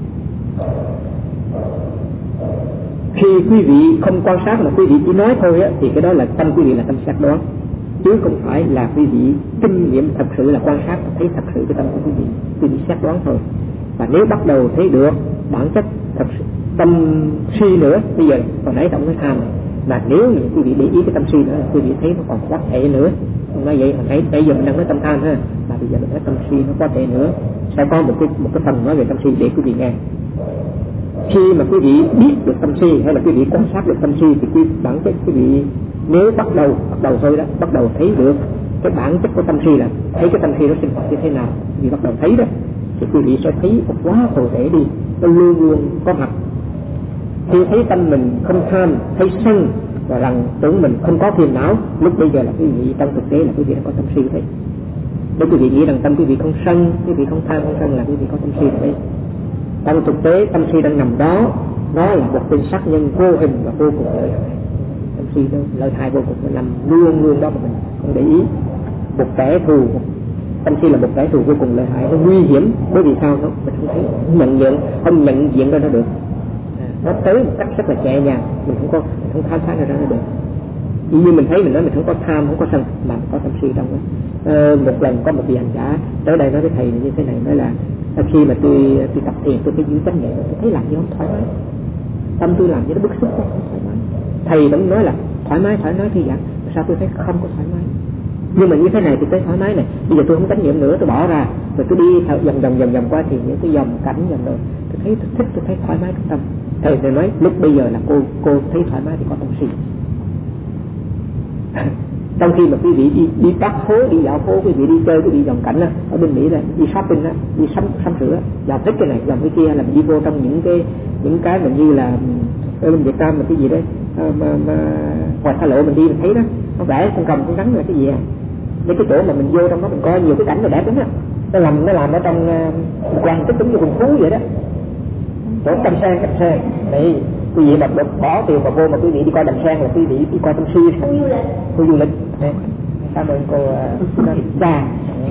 Khi quý vị không quan sát mà quý vị chỉ nói thôi á, thì cái đó là tâm quý vị là tâm xác đoán, chứ không phải là quý vị kinh nghiệm thật sự là quan sát và thấy thật sự cái tâm của quý vị xác đoán thôi. Và nếu bắt đầu thấy được bản chất thật sự tâm si nữa, bây giờ còn nãy tổng nói tham này, mà nếu như quý vị để ý cái tâm si nữa là quý vị thấy nó còn quá tệ nữa. Không nói vậy, nãy giờ mình đang nói tâm tham ha, mà bây giờ mình nói tâm si nó quá tệ nữa. Sẽ có một cái phần nói về tâm si để quý vị nghe. Khi mà quý vị biết được tâm si hay là quý vị quan sát được tâm si thì bản chất quý vị nếu bắt đầu thôi đó, bắt đầu thấy được cái bản chất của tâm si là thấy cái tâm si nó sinh hoạt như thế nào, vì bắt đầu thấy đó thì quý vị sẽ thấy quá cụ thể đi, nó luôn luôn có mặt. Khi thấy tâm mình không tham, thấy sân và rằng tưởng mình không có phiền não, lúc bây giờ là quý vị trong thực tế là quý vị đã có tâm si đấy. Nếu quý vị nghĩ rằng tâm quý vị không sân, quý vị không tham không sân là quý vị có tâm si đấy. Trong thực tế tâm si đang nằm đó, nó là một tên sát nhân vô hình và vô cùng lợi hại. Tâm si nó lợi hại vô cùng, nó nằm luôn luôn đó mà mình không để ý. Một kẻ thù, tâm si là một kẻ thù vô cùng lợi hại, nó nguy hiểm. Bởi vì sao nó mình không thấy, không nhận diện ra nó được. Nó tới một cách rất là nhẹ nhàng, mình không khám phá ra nó được. Chỉ như mình thấy mình nói mình không có tham, không có sân, mà có tâm si trong đó. Một lần có một vị hành giả tới đây nói với thầy như thế này, nói là khi mà tôi tập thiền tôi thấy giữ chánh niệm, tôi thấy làm như không thoải mái, tâm tôi làm như nó bức xúc không thoải mái. Thầy vẫn nói là thoải mái thì vậy, sao tôi thấy không có thoải mái. Nhưng mà như thế này thì thấy thoải mái này, bây giờ tôi không chánh niệm nữa, tôi bỏ ra rồi tôi đi vòng qua thì những cái dòng cảnh dòng đời, tôi thấy tôi thích, tôi thấy thoải mái trong tâm. Thầy nói lúc bây giờ là cô thấy thoải mái thì có tâm si. Trong khi mà quý vị đi bắt phố, đi dạo phố, quý vị đi chơi, quý vị dòng cảnh á, ở bên Mỹ là đi shopping á, đi sắm sửa, dòng thích cái này, dòng cái kia, là mình đi vô trong những cái mà như là ở bên Việt Nam là cái gì đấy, mà ngoài xa lộ mình đi mình thấy đó, nó vẽ con cầm con rắn là cái gì à? Mấy cái chỗ mà mình vô trong đó mình coi nhiều cái cảnh nó đẹp lắm á, nó làm ở trong một quan tức giống như quần thú vậy đó, chỗ đầm sen đấy. Quý vị mà bỏ tiền vào vô mà quý vị đi coi đầm sen là quý vị đi coi tâm si, khu du lịch. Cảm ơn cô cha.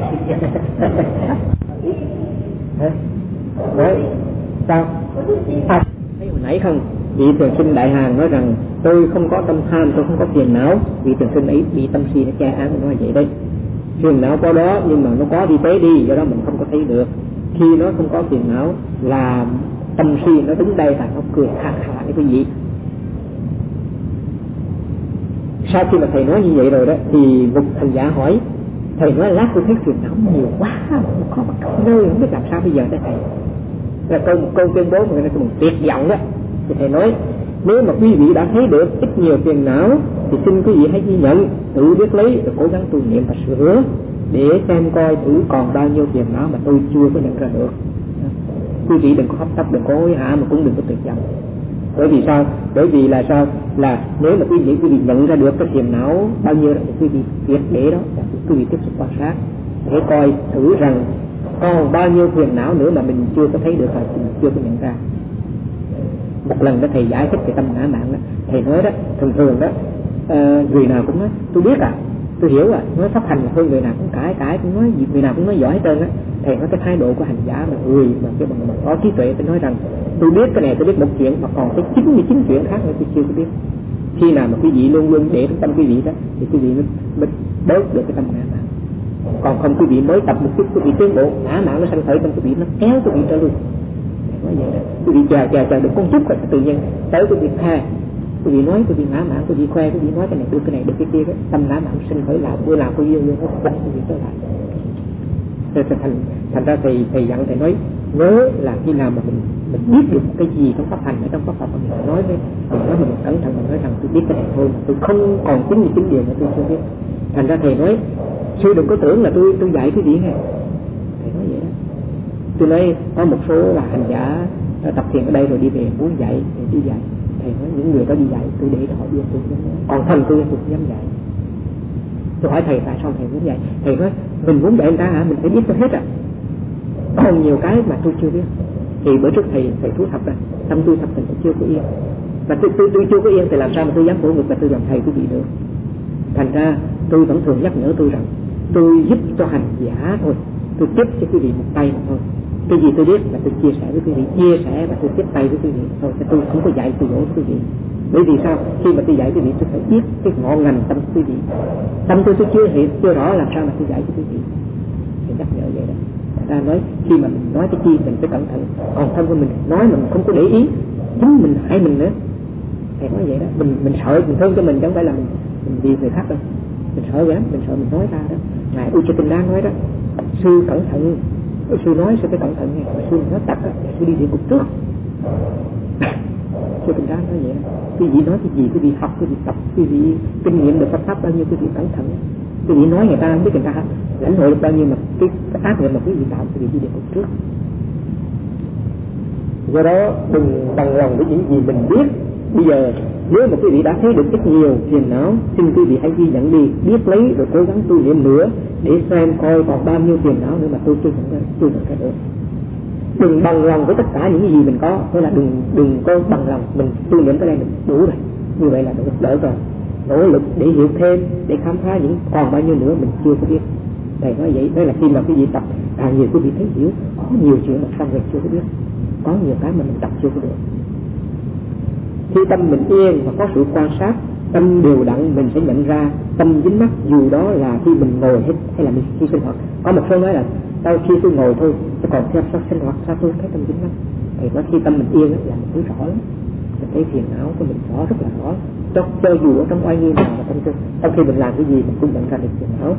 Đấy sao? Thấy hồi nãy không? Vị Thường Sinh Đại Hàn nói rằng tôi không có tâm tham, tôi không có phiền não. Vị Thường Sinh ấy bị tâm si nó che án, nó nói vậy đấy. Phiền não có đó nhưng mà nó có đi tế đi, do đó mình không có thấy được. Khi nó không có phiền não là tâm si nó đứng đây và nó cười khà khà với quý vị. Sau khi mà thầy nói như vậy rồi đó thì một hành giả hỏi, thầy nói lát tôi thấy phiền não nhiều quá, có một nơi không biết làm sao bây giờ đây thầy. Là câu tuyên bố mà nó tuyệt vọng đó. Thì thầy nói nếu mà quý vị đã thấy được ít nhiều phiền não thì xin quý vị hãy ghi nhận, tự biết lấy và cố gắng tu niệm và sửa để xem coi thử còn bao nhiêu phiền não mà tôi chưa có nhận ra được. Quý vị đừng có hấp tấp, đừng có hối hả, mà cũng đừng có tuyệt vọng. Bởi vì sao? Bởi vì là sao? Là nếu mà quý vị nhận ra được cái phiền não bao nhiêu thì quý vị viết để đó, quý vị tiếp tục quan sát để coi thử rằng còn bao nhiêu phiền não nữa mà mình chưa có thấy được, hoặc mình chưa có nhận ra. Một lần đó thầy giải thích về tâm ngã mạn đó, thầy nói đó thường đó người nào cũng nói tôi biết tôi hiểu nói pháp hành là thôi, người nào cũng cãi cũng nói người nào cũng nói giỏi hết trơn á. Thầy nói cái thái độ của hành giả mà người mà cái bằng có trí tuệ, tôi nói rằng tôi biết cái này, tôi biết một chuyện mà còn cái 99 chuyện khác nữa tôi chưa có biết. Khi nào mà quý vị luôn luôn để trong tâm quý vị đó thì quý vị mới bớt được cái tâm ngã mạn. Còn không quý vị mới tập một chút, quý vị tiến bộ ngã mạn nó sanh khởi trong quý vị, nó kéo quý vị trở luôn. Nói vậy đó, quý vị chờ được con chút rồi tự nhiên tới quý vị tha. Quý vị nói, quý vị ngã mạn, quý vị khoe, quý vị nói cái này được cái kia, tâm ngã mạn sinh khởi lại, bữa nào quý vị luôn nó quật quý vị trở lại. Thành ra thầy dặn, thầy nói nhớ là khi nào mà mình biết được cái gì trong pháp hành, ở trong pháp Phật mình nói với mình cẩn thận, mình nói rằng tôi biết cái này thôi, tôi không còn 99 điều mà tôi chưa biết. Thành ra thầy nói sư đừng có tưởng là tôi dạy quý vị nghe. Thầy nói vậy đó. Tôi nói có một số là hành giả tập thiền ở đây rồi đi về muốn dạy thì đi dạy. Thầy nói những người đó đi dạy tôi để họ đi, tôi không dám. Còn thân tôi không dám dạy. Tôi hỏi thầy tại sao thầy muốn dạy? Thầy nói mình muốn dạy người ta hả? Mình phải biết cho hết còn nhiều cái mà tôi chưa biết. Thì bữa trước thầy thú thật ra tâm tôi thật tình chưa có yên, và tôi chưa có yên thì làm sao mà tôi dám phổ ngược và tôi làm thầy quý vị được. Thành ra tôi vẫn thường nhắc nhở tôi rằng tôi giúp cho hành giả thôi, tôi tiếp cho quý vị một tay mà thôi. Cái gì tôi biết là tôi chia sẻ với quý vị, chia sẻ và tôi tiếp tay với quý vị thôi, chứ tôi không có dạy tôi dỗ quý vị. Bởi vì sao? Khi mà tôi dạy quý vị tôi phải biết cái ngọn ngành tâm quý vị. Tâm tôi chưa hiểu, chưa rõ làm sao mà tôi dạy cho quý vị. Thì nhắc nhở vậy đó. Ta nói khi mà mình nói cái chi mình phải cẩn thận, còn thân của mình nói mình không có để ý, chính mình hại mình nữa. Thầy nói vậy đó, mình sợ mình thương cho mình, chẳng phải là mình vì người khác đâu. Mình sợ vậy lắm, mình sợ mình nói ra đó. Ngài Uchitinda nói đó, sư cẩn thận, sư nói sư phải cẩn thận nghe, sư nói tật á, sư đi địa ngục trước. Sư Uchitinda nói vậy đó. Quý vị nói cái gì, quý vị học, quý vị tập, quý vị kinh nghiệm được pháp bao nhiêu, quý vị cẩn thận. Quý vị nói người ta không biết người ta lãnh hội được bao nhiêu, mà cái ác nghiệp mà quý vị tạo quý vị đi địa ngục trước. Do đó đừng bằng lòng với những gì mình biết. Bây giờ nếu mà quý vị đã thấy được rất nhiều phiền não, xin quý vị hãy ghi nhận đi, biết lấy rồi cố gắng tu luyện nữa để xem coi còn bao nhiêu phiền não nữa mà tôi chưa nhận ra được. Đừng bằng lòng với tất cả những gì mình có, tức là đừng có bằng lòng mình tu luyện tới đây mình đủ rồi, như vậy là đỡ rồi. Nỗ lực để hiểu thêm, để khám phá những còn bao nhiêu nữa mình chưa có biết. Thầy nói vậy, đó là khi mà quý vị tập càng nhiều quý vị thấy hiểu, có nhiều chuyện mà xong rồi chưa có biết, có nhiều cái mà mình tập chưa có được. Khi tâm mình yên và có sự quan sát, tâm đều đặn, mình sẽ nhận ra tâm dính mắc, dù đó là khi mình ngồi hết hay là mình khi sinh hoạt. Có một số nói là sau khi tôi ngồi thôi, tôi còn theo sao sinh hoạt sao tôi thấy tâm dính mắc. Thầy nói khi tâm mình yên là mình thấy rõ lắm, mình thấy phiền não của mình rõ, rất là rõ. Cho dù ở trong oai nghi nào mà trong khi mình làm cái gì mình cũng nhận ra được phiền não.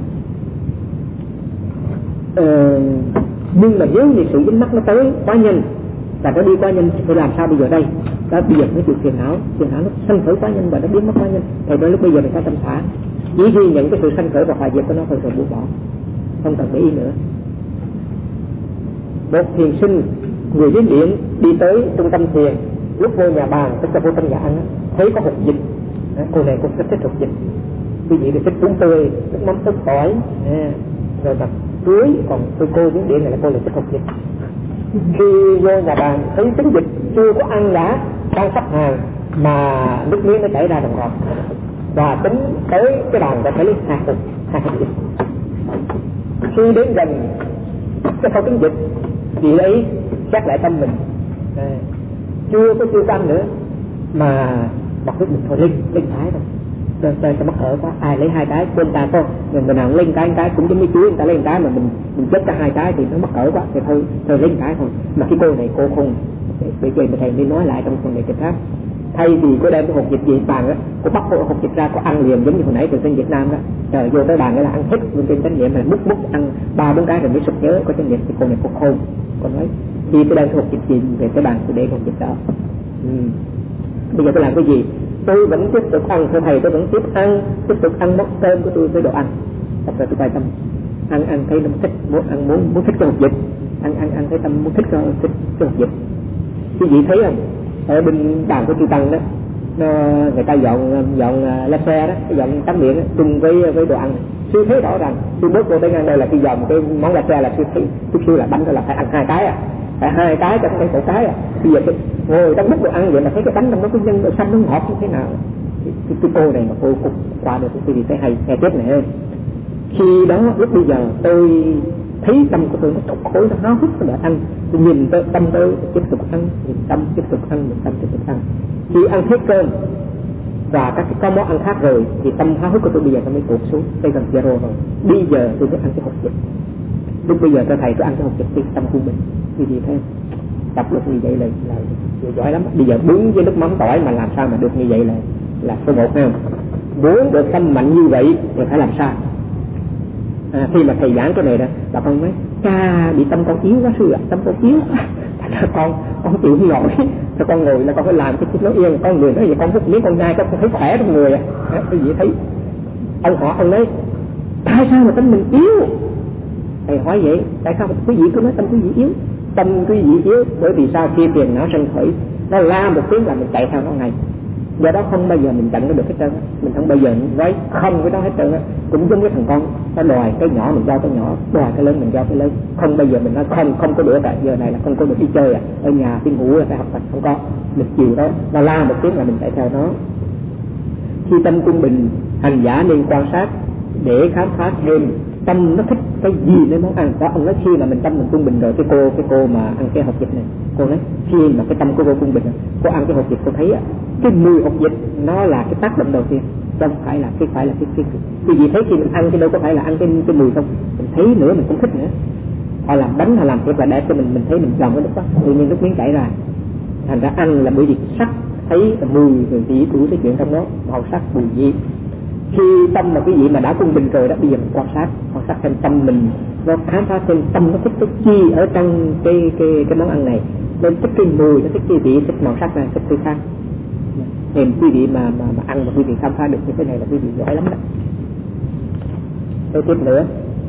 Nhưng mà nếu như sự dính mắc nó tới quá nhanh và nó đi quá nhanh thì làm sao bây giờ đây? Đó, bây giờ mới chịu phiền não nó sanh khởi quá nhanh và nó biến mất quá nhanh. Thì đôi lúc bây giờ mình có tâm xả, chỉ ghi nhận cái sự sanh khởi và hoại diệt của nó thôi rồi buông bỏ, không cần để ý nữa. Một thiền sinh người đến điện đi tới trung tâm thiền, lúc vô nhà bàn tức là vô tâm nhà ăn, thấy có hột dịch. Cô này cũng rất thích hột dịch, quý vị thì thích cuốn tươi, nước mắm tức tỏi, rồi mặt cưới, còn cô đến điện này là cô lại thích hột dịch. Khi vô nhà bàn thấy trứng vịt chưa có ăn đã đang sắp hàng mà nước miếng nó chảy ra đồng ngọt, và tính tới cái bàn đã phải lấy hai hột vịt. Khi đến gần cái khâu trứng vịt, chị ấy chắc lại tâm mình chưa ăn nữa mà bọc nước mình thôi lên cái thôi. Rồi mắc ở quá, ai lấy hai cái quên ta thôi, người nào lên cái cũng giống như chuối, người ta lên cái mà mình chết cả hai cái thì nó mắc ở quá, thì thôi lên cái thôi. Mà cái cô này cô không, để chơi mà thầy nên nói lại trong phần này kịch khác. Thay vì cô đem cái hột vịt gì bàn á, cô bắt cái hột vịt ra, cô ăn liền giống như hồi nãy từ bên Việt Nam đó, trời vô tới bàn đó là ăn hết luôn trên chánh niệm, mà múc ăn 3-4 cái rồi mới sụp nhớ có chánh niệm. Thì cô này cô khôn, cô nói khi tôi đem cái hột vịt gì về cái bàn tôi để hột vịt đó. Bây giờ tôi làm cái gì? Tôi vẫn tiếp tục ăn, thưa thầy, tôi vẫn tiếp tục ăn món cơm của tôi với đồ ăn. Thật ra tôi quan tâm ăn thấy nó thích, muốn thích cái hột vịt, ăn thấy tâm muốn thích cái hột vịt. Quý vị thấy không? Ở bên bàn của chư tăng đó, người ta dọn la xe đó, dọn tắm điện chung với đồ ăn. Sư thấy rõ ràng, sư bước vô tới ngang đây là khi dọn cái món la xe là sư thấy, sư là bánh đó là phải ăn 2 cái phải 2 cái chứ không phải 1 cái Bây giờ ngồi trong bút đồ ăn vậy mà thấy cái bánh trong đó có nhân xanh nó ngọt như thế nào. Cái cô này mà cô qua được thì thấy hay, nghe tiếp này. Khi đó lúc bây giờ tôi thấy tâm của tôi nó thúc khối, nó háo hức nó đã ăn, tôi nhìn tới tâm tôi tiếp tục ăn, nhìn tâm tiếp tục ăn. Khi ăn hết cơm và các cái món ăn khác rồi thì tâm háo hức của tôi bây giờ nó mới tụt xuống, đây gần zero rồi. Bây giờ tôi mới ăn cái hột vịt. Lúc bây giờ cho thầy tôi ăn cái hột vịt, cái tâm của mình như gì thế, tập được như vậy là giỏi lắm. Bây giờ bún với nước mắm tỏi mà làm sao mà được như vậy là số 1 không? Muốn được tâm mạnh như vậy thì phải làm sao? Khi mà thầy giảng cái này đó, bà con nói cha bị tâm con yếu quá sư ạ, tâm con yếu quá, con chịu không nổi, cho con ngồi là con phải làm cái nó yên. Con người nói vậy, con hút miếng con nhai con thấy khỏe trong người. Quý vị thấy ông nói Tại sao mà tâm mình yếu? Thầy hỏi vậy, tại sao quý vị cứ nói tâm quý vị yếu? Tâm quý vị yếu bởi vì sao? Khi phiền não sân khởi, nó la một tiếng là mình chạy theo nó ngay. Do đó không bao giờ mình chặn nó được hết trơn. Mình không bao giờ nói không với nó hết trơn. Cũng giống cái thằng con, nó đòi cái nhỏ mình giao cái nhỏ, đòi cái lớn mình giao cái lớn. Không bao giờ mình nói không có được, tại giờ này là không có được đi chơi à, ở nhà đi ngủ là phải học tập, không có. Mình chịu đó, nó la một tiếng là mình chạy theo nó. Khi tâm trung bình, hành giả nên quan sát để khám phá thêm tâm nó thích cái gìในmón ăn. Đó, ông nói khi mà mình tâm mình trung bình rồi, cái cô mà ăn cái hột vịt này, cô nói khi mà cái tâm của cô trung bình, cô ăn cái hột vịt, cô thấy cái mùi hột vịt nó là cái tác động đầu tiên, không phải là cái gì thấy khi mình ăn cái đâu có phải là ăn cái mùi không, mình thấy nữa mình cũng thích nữa. Họ làm bánh, họ làm thiệt là đẹp cho mình thấy mình lòng cái lúc đó tự nhiên nước miếng chảy ra. Thành ra ăn là bởi vì sắc, thấy mùi rồi vị đủ cái chuyện trong đó, màu sắc mùi vị. Khi tâm mà quý vị mà đã trung bình rồi đó, bây giờ mình quan sát xem tâm mình, nó khám phá xem tâm nó thích cái chi ở trong cái món ăn này, nên thích cái mùi, nó thích cái vị, thích màu sắc này, thích cái khác. Thì quý vị mà ăn mà quý vị khám phá được như thế này là quý vị giỏi lắm đó. Tiếp nữa,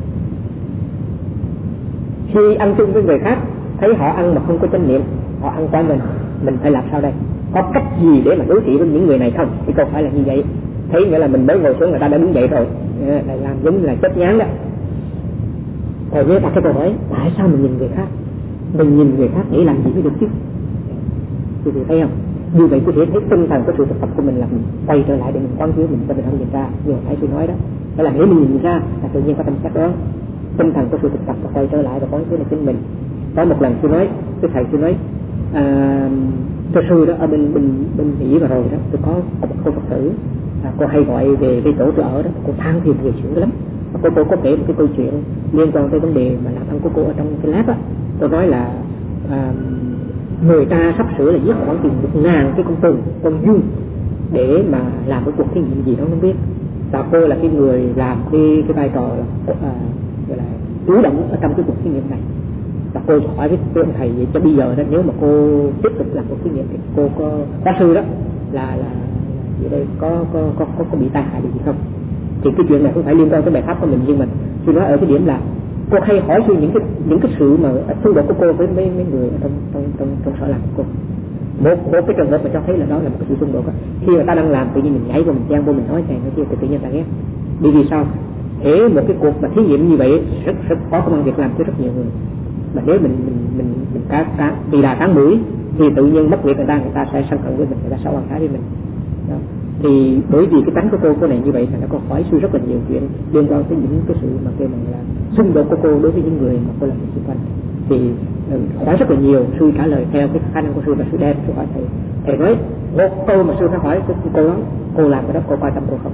khi ăn chung với người khác, thấy họ ăn mà không có chánh niệm, họ ăn qua mình phải làm sao đây? Có cách gì để mà đối trị với những người này không? Thì câu hỏi là như vậy. Thấy nghĩa là mình mới ngồi xuống người ta đã đứng dậy rồi, lại làm giống là chết nhán đó. Thầy mới đặt cái câu hỏi, tại sao mình nhìn người khác? Mình nhìn người khác để làm gì mới được chứ? Quý vị thấy không? Như vậy có thể thấy tinh thần của sự thực tập của mình là mình quay trở lại để mình quán chiếu mình cho mình không nhìn ra. Như thầy tôi nói đó, phải là nếu mình nhìn ra là tự nhiên có tâm chắc đó. Tinh thần của sự thực tập và quay trở lại và quán chiếu là chính mình. Có một lần tôi nói, cái thầy tôi nói, tôi sư đó ở bên Mỹ và rồi đó, tôi có một cô Phật tử, cô hay gọi về cái chỗ tôi ở đó, cô than phiền về chuyện đó lắm. Cô có kể một cái câu chuyện liên quan tới vấn đề mà làm ăn của cô ở trong cái lab á. Cô nói là người ta sắp sửa là giết khoảng chừng 1.000 cái con giun để mà làm cái cuộc thí nghiệm gì đó không biết. Và cô là cái người làm cái vai trò gọi là chủ động ở trong cái cuộc thí nghiệm này. Và cô hỏi với ông thầy vậy, cho bây giờ đó, nếu mà cô tiếp tục làm cuộc thí nghiệm thì cô có sư đó là vậy đây có bị tai hại gì không? Thì cái chuyện này không phải liên quan tới bài pháp của mình, nhưng mà tôi nói ở cái điểm là cô hay hỏi tôi những cái sự mà xung đột của cô với mấy người ở trong sở làm của cô. Một cái trường hợp mà cho thấy là đó là một cái sự xung đột đó. Khi mà ta đang làm tự nhiên mình nhảy vô, mình chen vô, mình nói này nói kia thì tự nhiên ta ghét. Vì sao? Thế một cái cuộc mà thí nghiệm như vậy rất có công ăn việc làm cho rất nhiều người. Mà nếu mình vì đà cắn mũi thì tự nhiên mất việc người ta sẽ sân hận với mình, người ta sẽ oan trái với mình. Đó. Thì bởi vì cái tánh của cô này như vậy thì nó có hỏi suy rất là nhiều chuyện liên quan tới những cái sự mà kêu bằng là xung đột của cô đối với những người mà cô làm xung quanh. Thì hỏi rất là nhiều, sư trả lời theo cái khả năng của sư và sư đem sư hỏi thầy nói một câu mà sư phải hỏi cô đó, cô làm cái đó cô quan tâm cô không?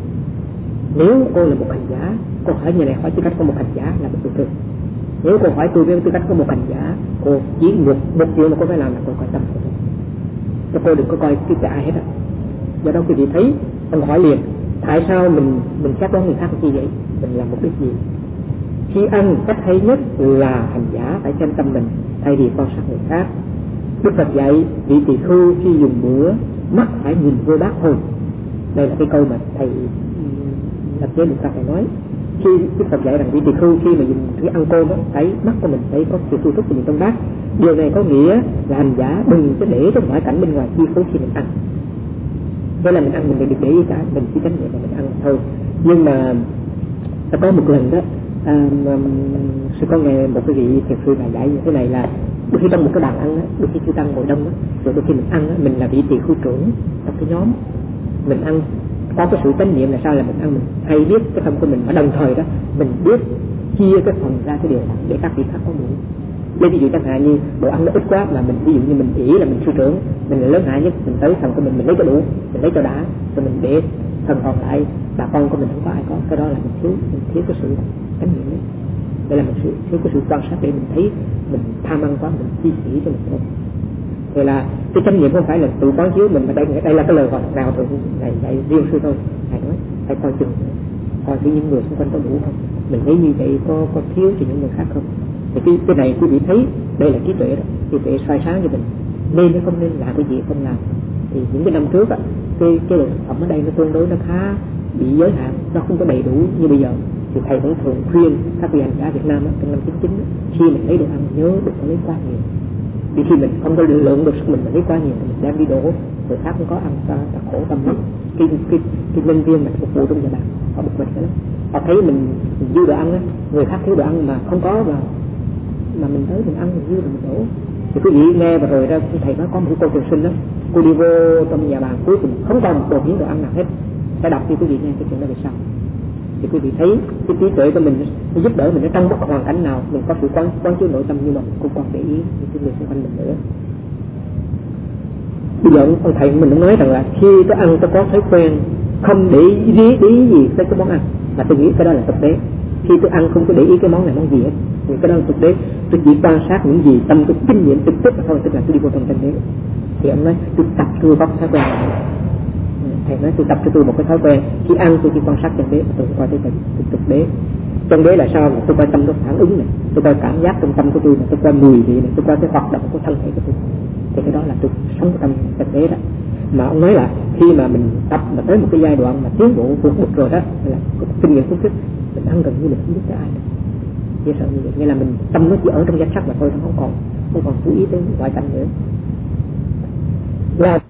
Nếu cô là một hành giả, cô hỏi như này hỏi tư cách của một hành giả là một sự. Nếu cô hỏi tôi với tư cách của một hành giả, cô chỉ một chuyện mà cô phải làm là cô quan tâm cô. Cho cô đừng có coi cái ai hết á. Do đó quý vị thấy, ông hỏi liền, tại sao mình xét đoán người khác như vậy? Mình làm mục đích gì? Khi ăn, cách hay nhất là hành giả phải xem tâm mình thay vì quan sát người khác. Đức Phật dạy vị tỳ khưu khi dùng bữa mắt phải nhìn vô bát thôi. Đây là cái câu mà thầy Lập Chế Lục Tập phải nói. Khi Đức Phật dạy rằng vị tỳ khưu khi mà dùng cái ăn cơm đó, thấy mắt của mình thấy có sự thu thúc của mình trong bát. Điều này có nghĩa là hành giả đừng có để cho ngoại cảnh bên ngoài chi phối khi mình ăn. Thế là mình ăn mình được để ý cả, mình chỉ tránh niệm mà mình ăn thôi. Nhưng mà có một lần đó sư có nghe một cái vị thiền sư này dạy như thế này là đôi khi trong một cái bàn ăn đó, đôi khi chư tăng ngồi đông đó, rồi đôi khi mình ăn đó, mình là vị tỳ khưu trưởng trong cái nhóm, mình ăn có cái sự chánh niệm là sao, là mình ăn mình hay biết cái tâm của mình, mà đồng thời đó mình biết chia cái phần ra cái điều này để các vị khác có muỗng. Lấy ví dụ chẳng hạn như đồ ăn nó ít quá mà mình ví dụ như mình nghĩ là mình sư trưởng, mình là lớn hại nhất, mình tới phần của mình lấy cho đủ, mình lấy cho đã, rồi mình để phần còn lại bà con của mình không có ai có, cái đó là mình thiếu cái sự chánh niệm đấy. Đây là mình thiếu cái sự quan sát để mình thấy mình tham ăn quá, mình chi sĩ cho mình thôi. Vậy là cái chánh niệm không phải là tự quán chiếu mình, mà đây là cái lời gọi nào thôi này dạy riêng sư thôi. Thầy nói hãy coi chừng, coi thử những người xung quanh có đủ không, mình thấy như vậy có thiếu cho những người khác không. Thì cái này quý vị thấy đây là trí tuệ đó, trí tuệ soi sáng cho mình nên hay không nên làm cái gì không làm. Thì những cái năm trước á, cái lượng thực phẩm ở đây nó tương đối nó khá bị giới hạn, nó không có đầy đủ như bây giờ. thì thầy vẫn thường khuyên các vị hành giả Việt Nam trong năm 99 khi mình lấy đồ ăn nhớ đừng có lấy quá nhiều, vì khi mình không có lượng được sức mình lấy quá nhiều mình đem đi đổ người khác không có ăn ta khổ tâm lắm. Cái nhân viên mà phục vụ trong nhà bạn họ bực mình cái lắm, họ thấy mình dư đồ ăn á, người khác thiếu đồ ăn mà không có mà mình tới mình ăn mình dư rồi mình đổ. Thì quý vị nghe vừa rồi ra thầy nói có một câu trường sinh đó, cô đi vô trong nhà bàn cuối cùng không còn một đồ miếng đồ ăn nào hết. Phải đọc cho quý vị nghe cái chuyện đó về sau thì quý vị thấy cái trí tuệ của mình nó giúp đỡ mình ở trong bất hoàn cảnh nào mình có sự quán chiếu nội tâm, nhưng mà cũng còn để ý những người xung quanh mình nữa. Bây giờ ông thầy mình cũng nói rằng là khi tôi ăn tôi có thói quen không để ý gì tới cái món ăn, mà tôi nghĩ cái đó là thực tế. Khi tôi ăn không có để ý cái món này món gì hết, thì cái đó là thực tế. Tôi chỉ quan sát những gì tâm tôi kinh nghiệm trực tiếp thôi, tức là tôi đi vô trong tâm thế. Thì ông nói tôi tập tôi có thói quen này. Thầy nói tôi tập cho tôi một cái thói quen, khi ăn tôi chỉ quan sát chân đế, tôi coi tới thực tế. Chân đế là sao? Tôi coi tâm nó phản ứng này, tôi coi cảm giác trong tâm của tôi, tôi coi mùi vị này, tôi coi cái hoạt động của thân thể của tôi. Thì cái đó là tôi sống trong thực tế đó. Mà ông nói là khi mà mình tập mà tới một cái giai đoạn mà tiến bộ vượt bậc rồi đó, là kinh nghiệm phúc thức, mình ăn gần như là không biết tới ai đâu. Dễ sợ như vậy, nghĩa là mình tâm nó chỉ ở trong danh sắc mà thôi, nó không còn chú ý tới ngoại cảnh nữa. Là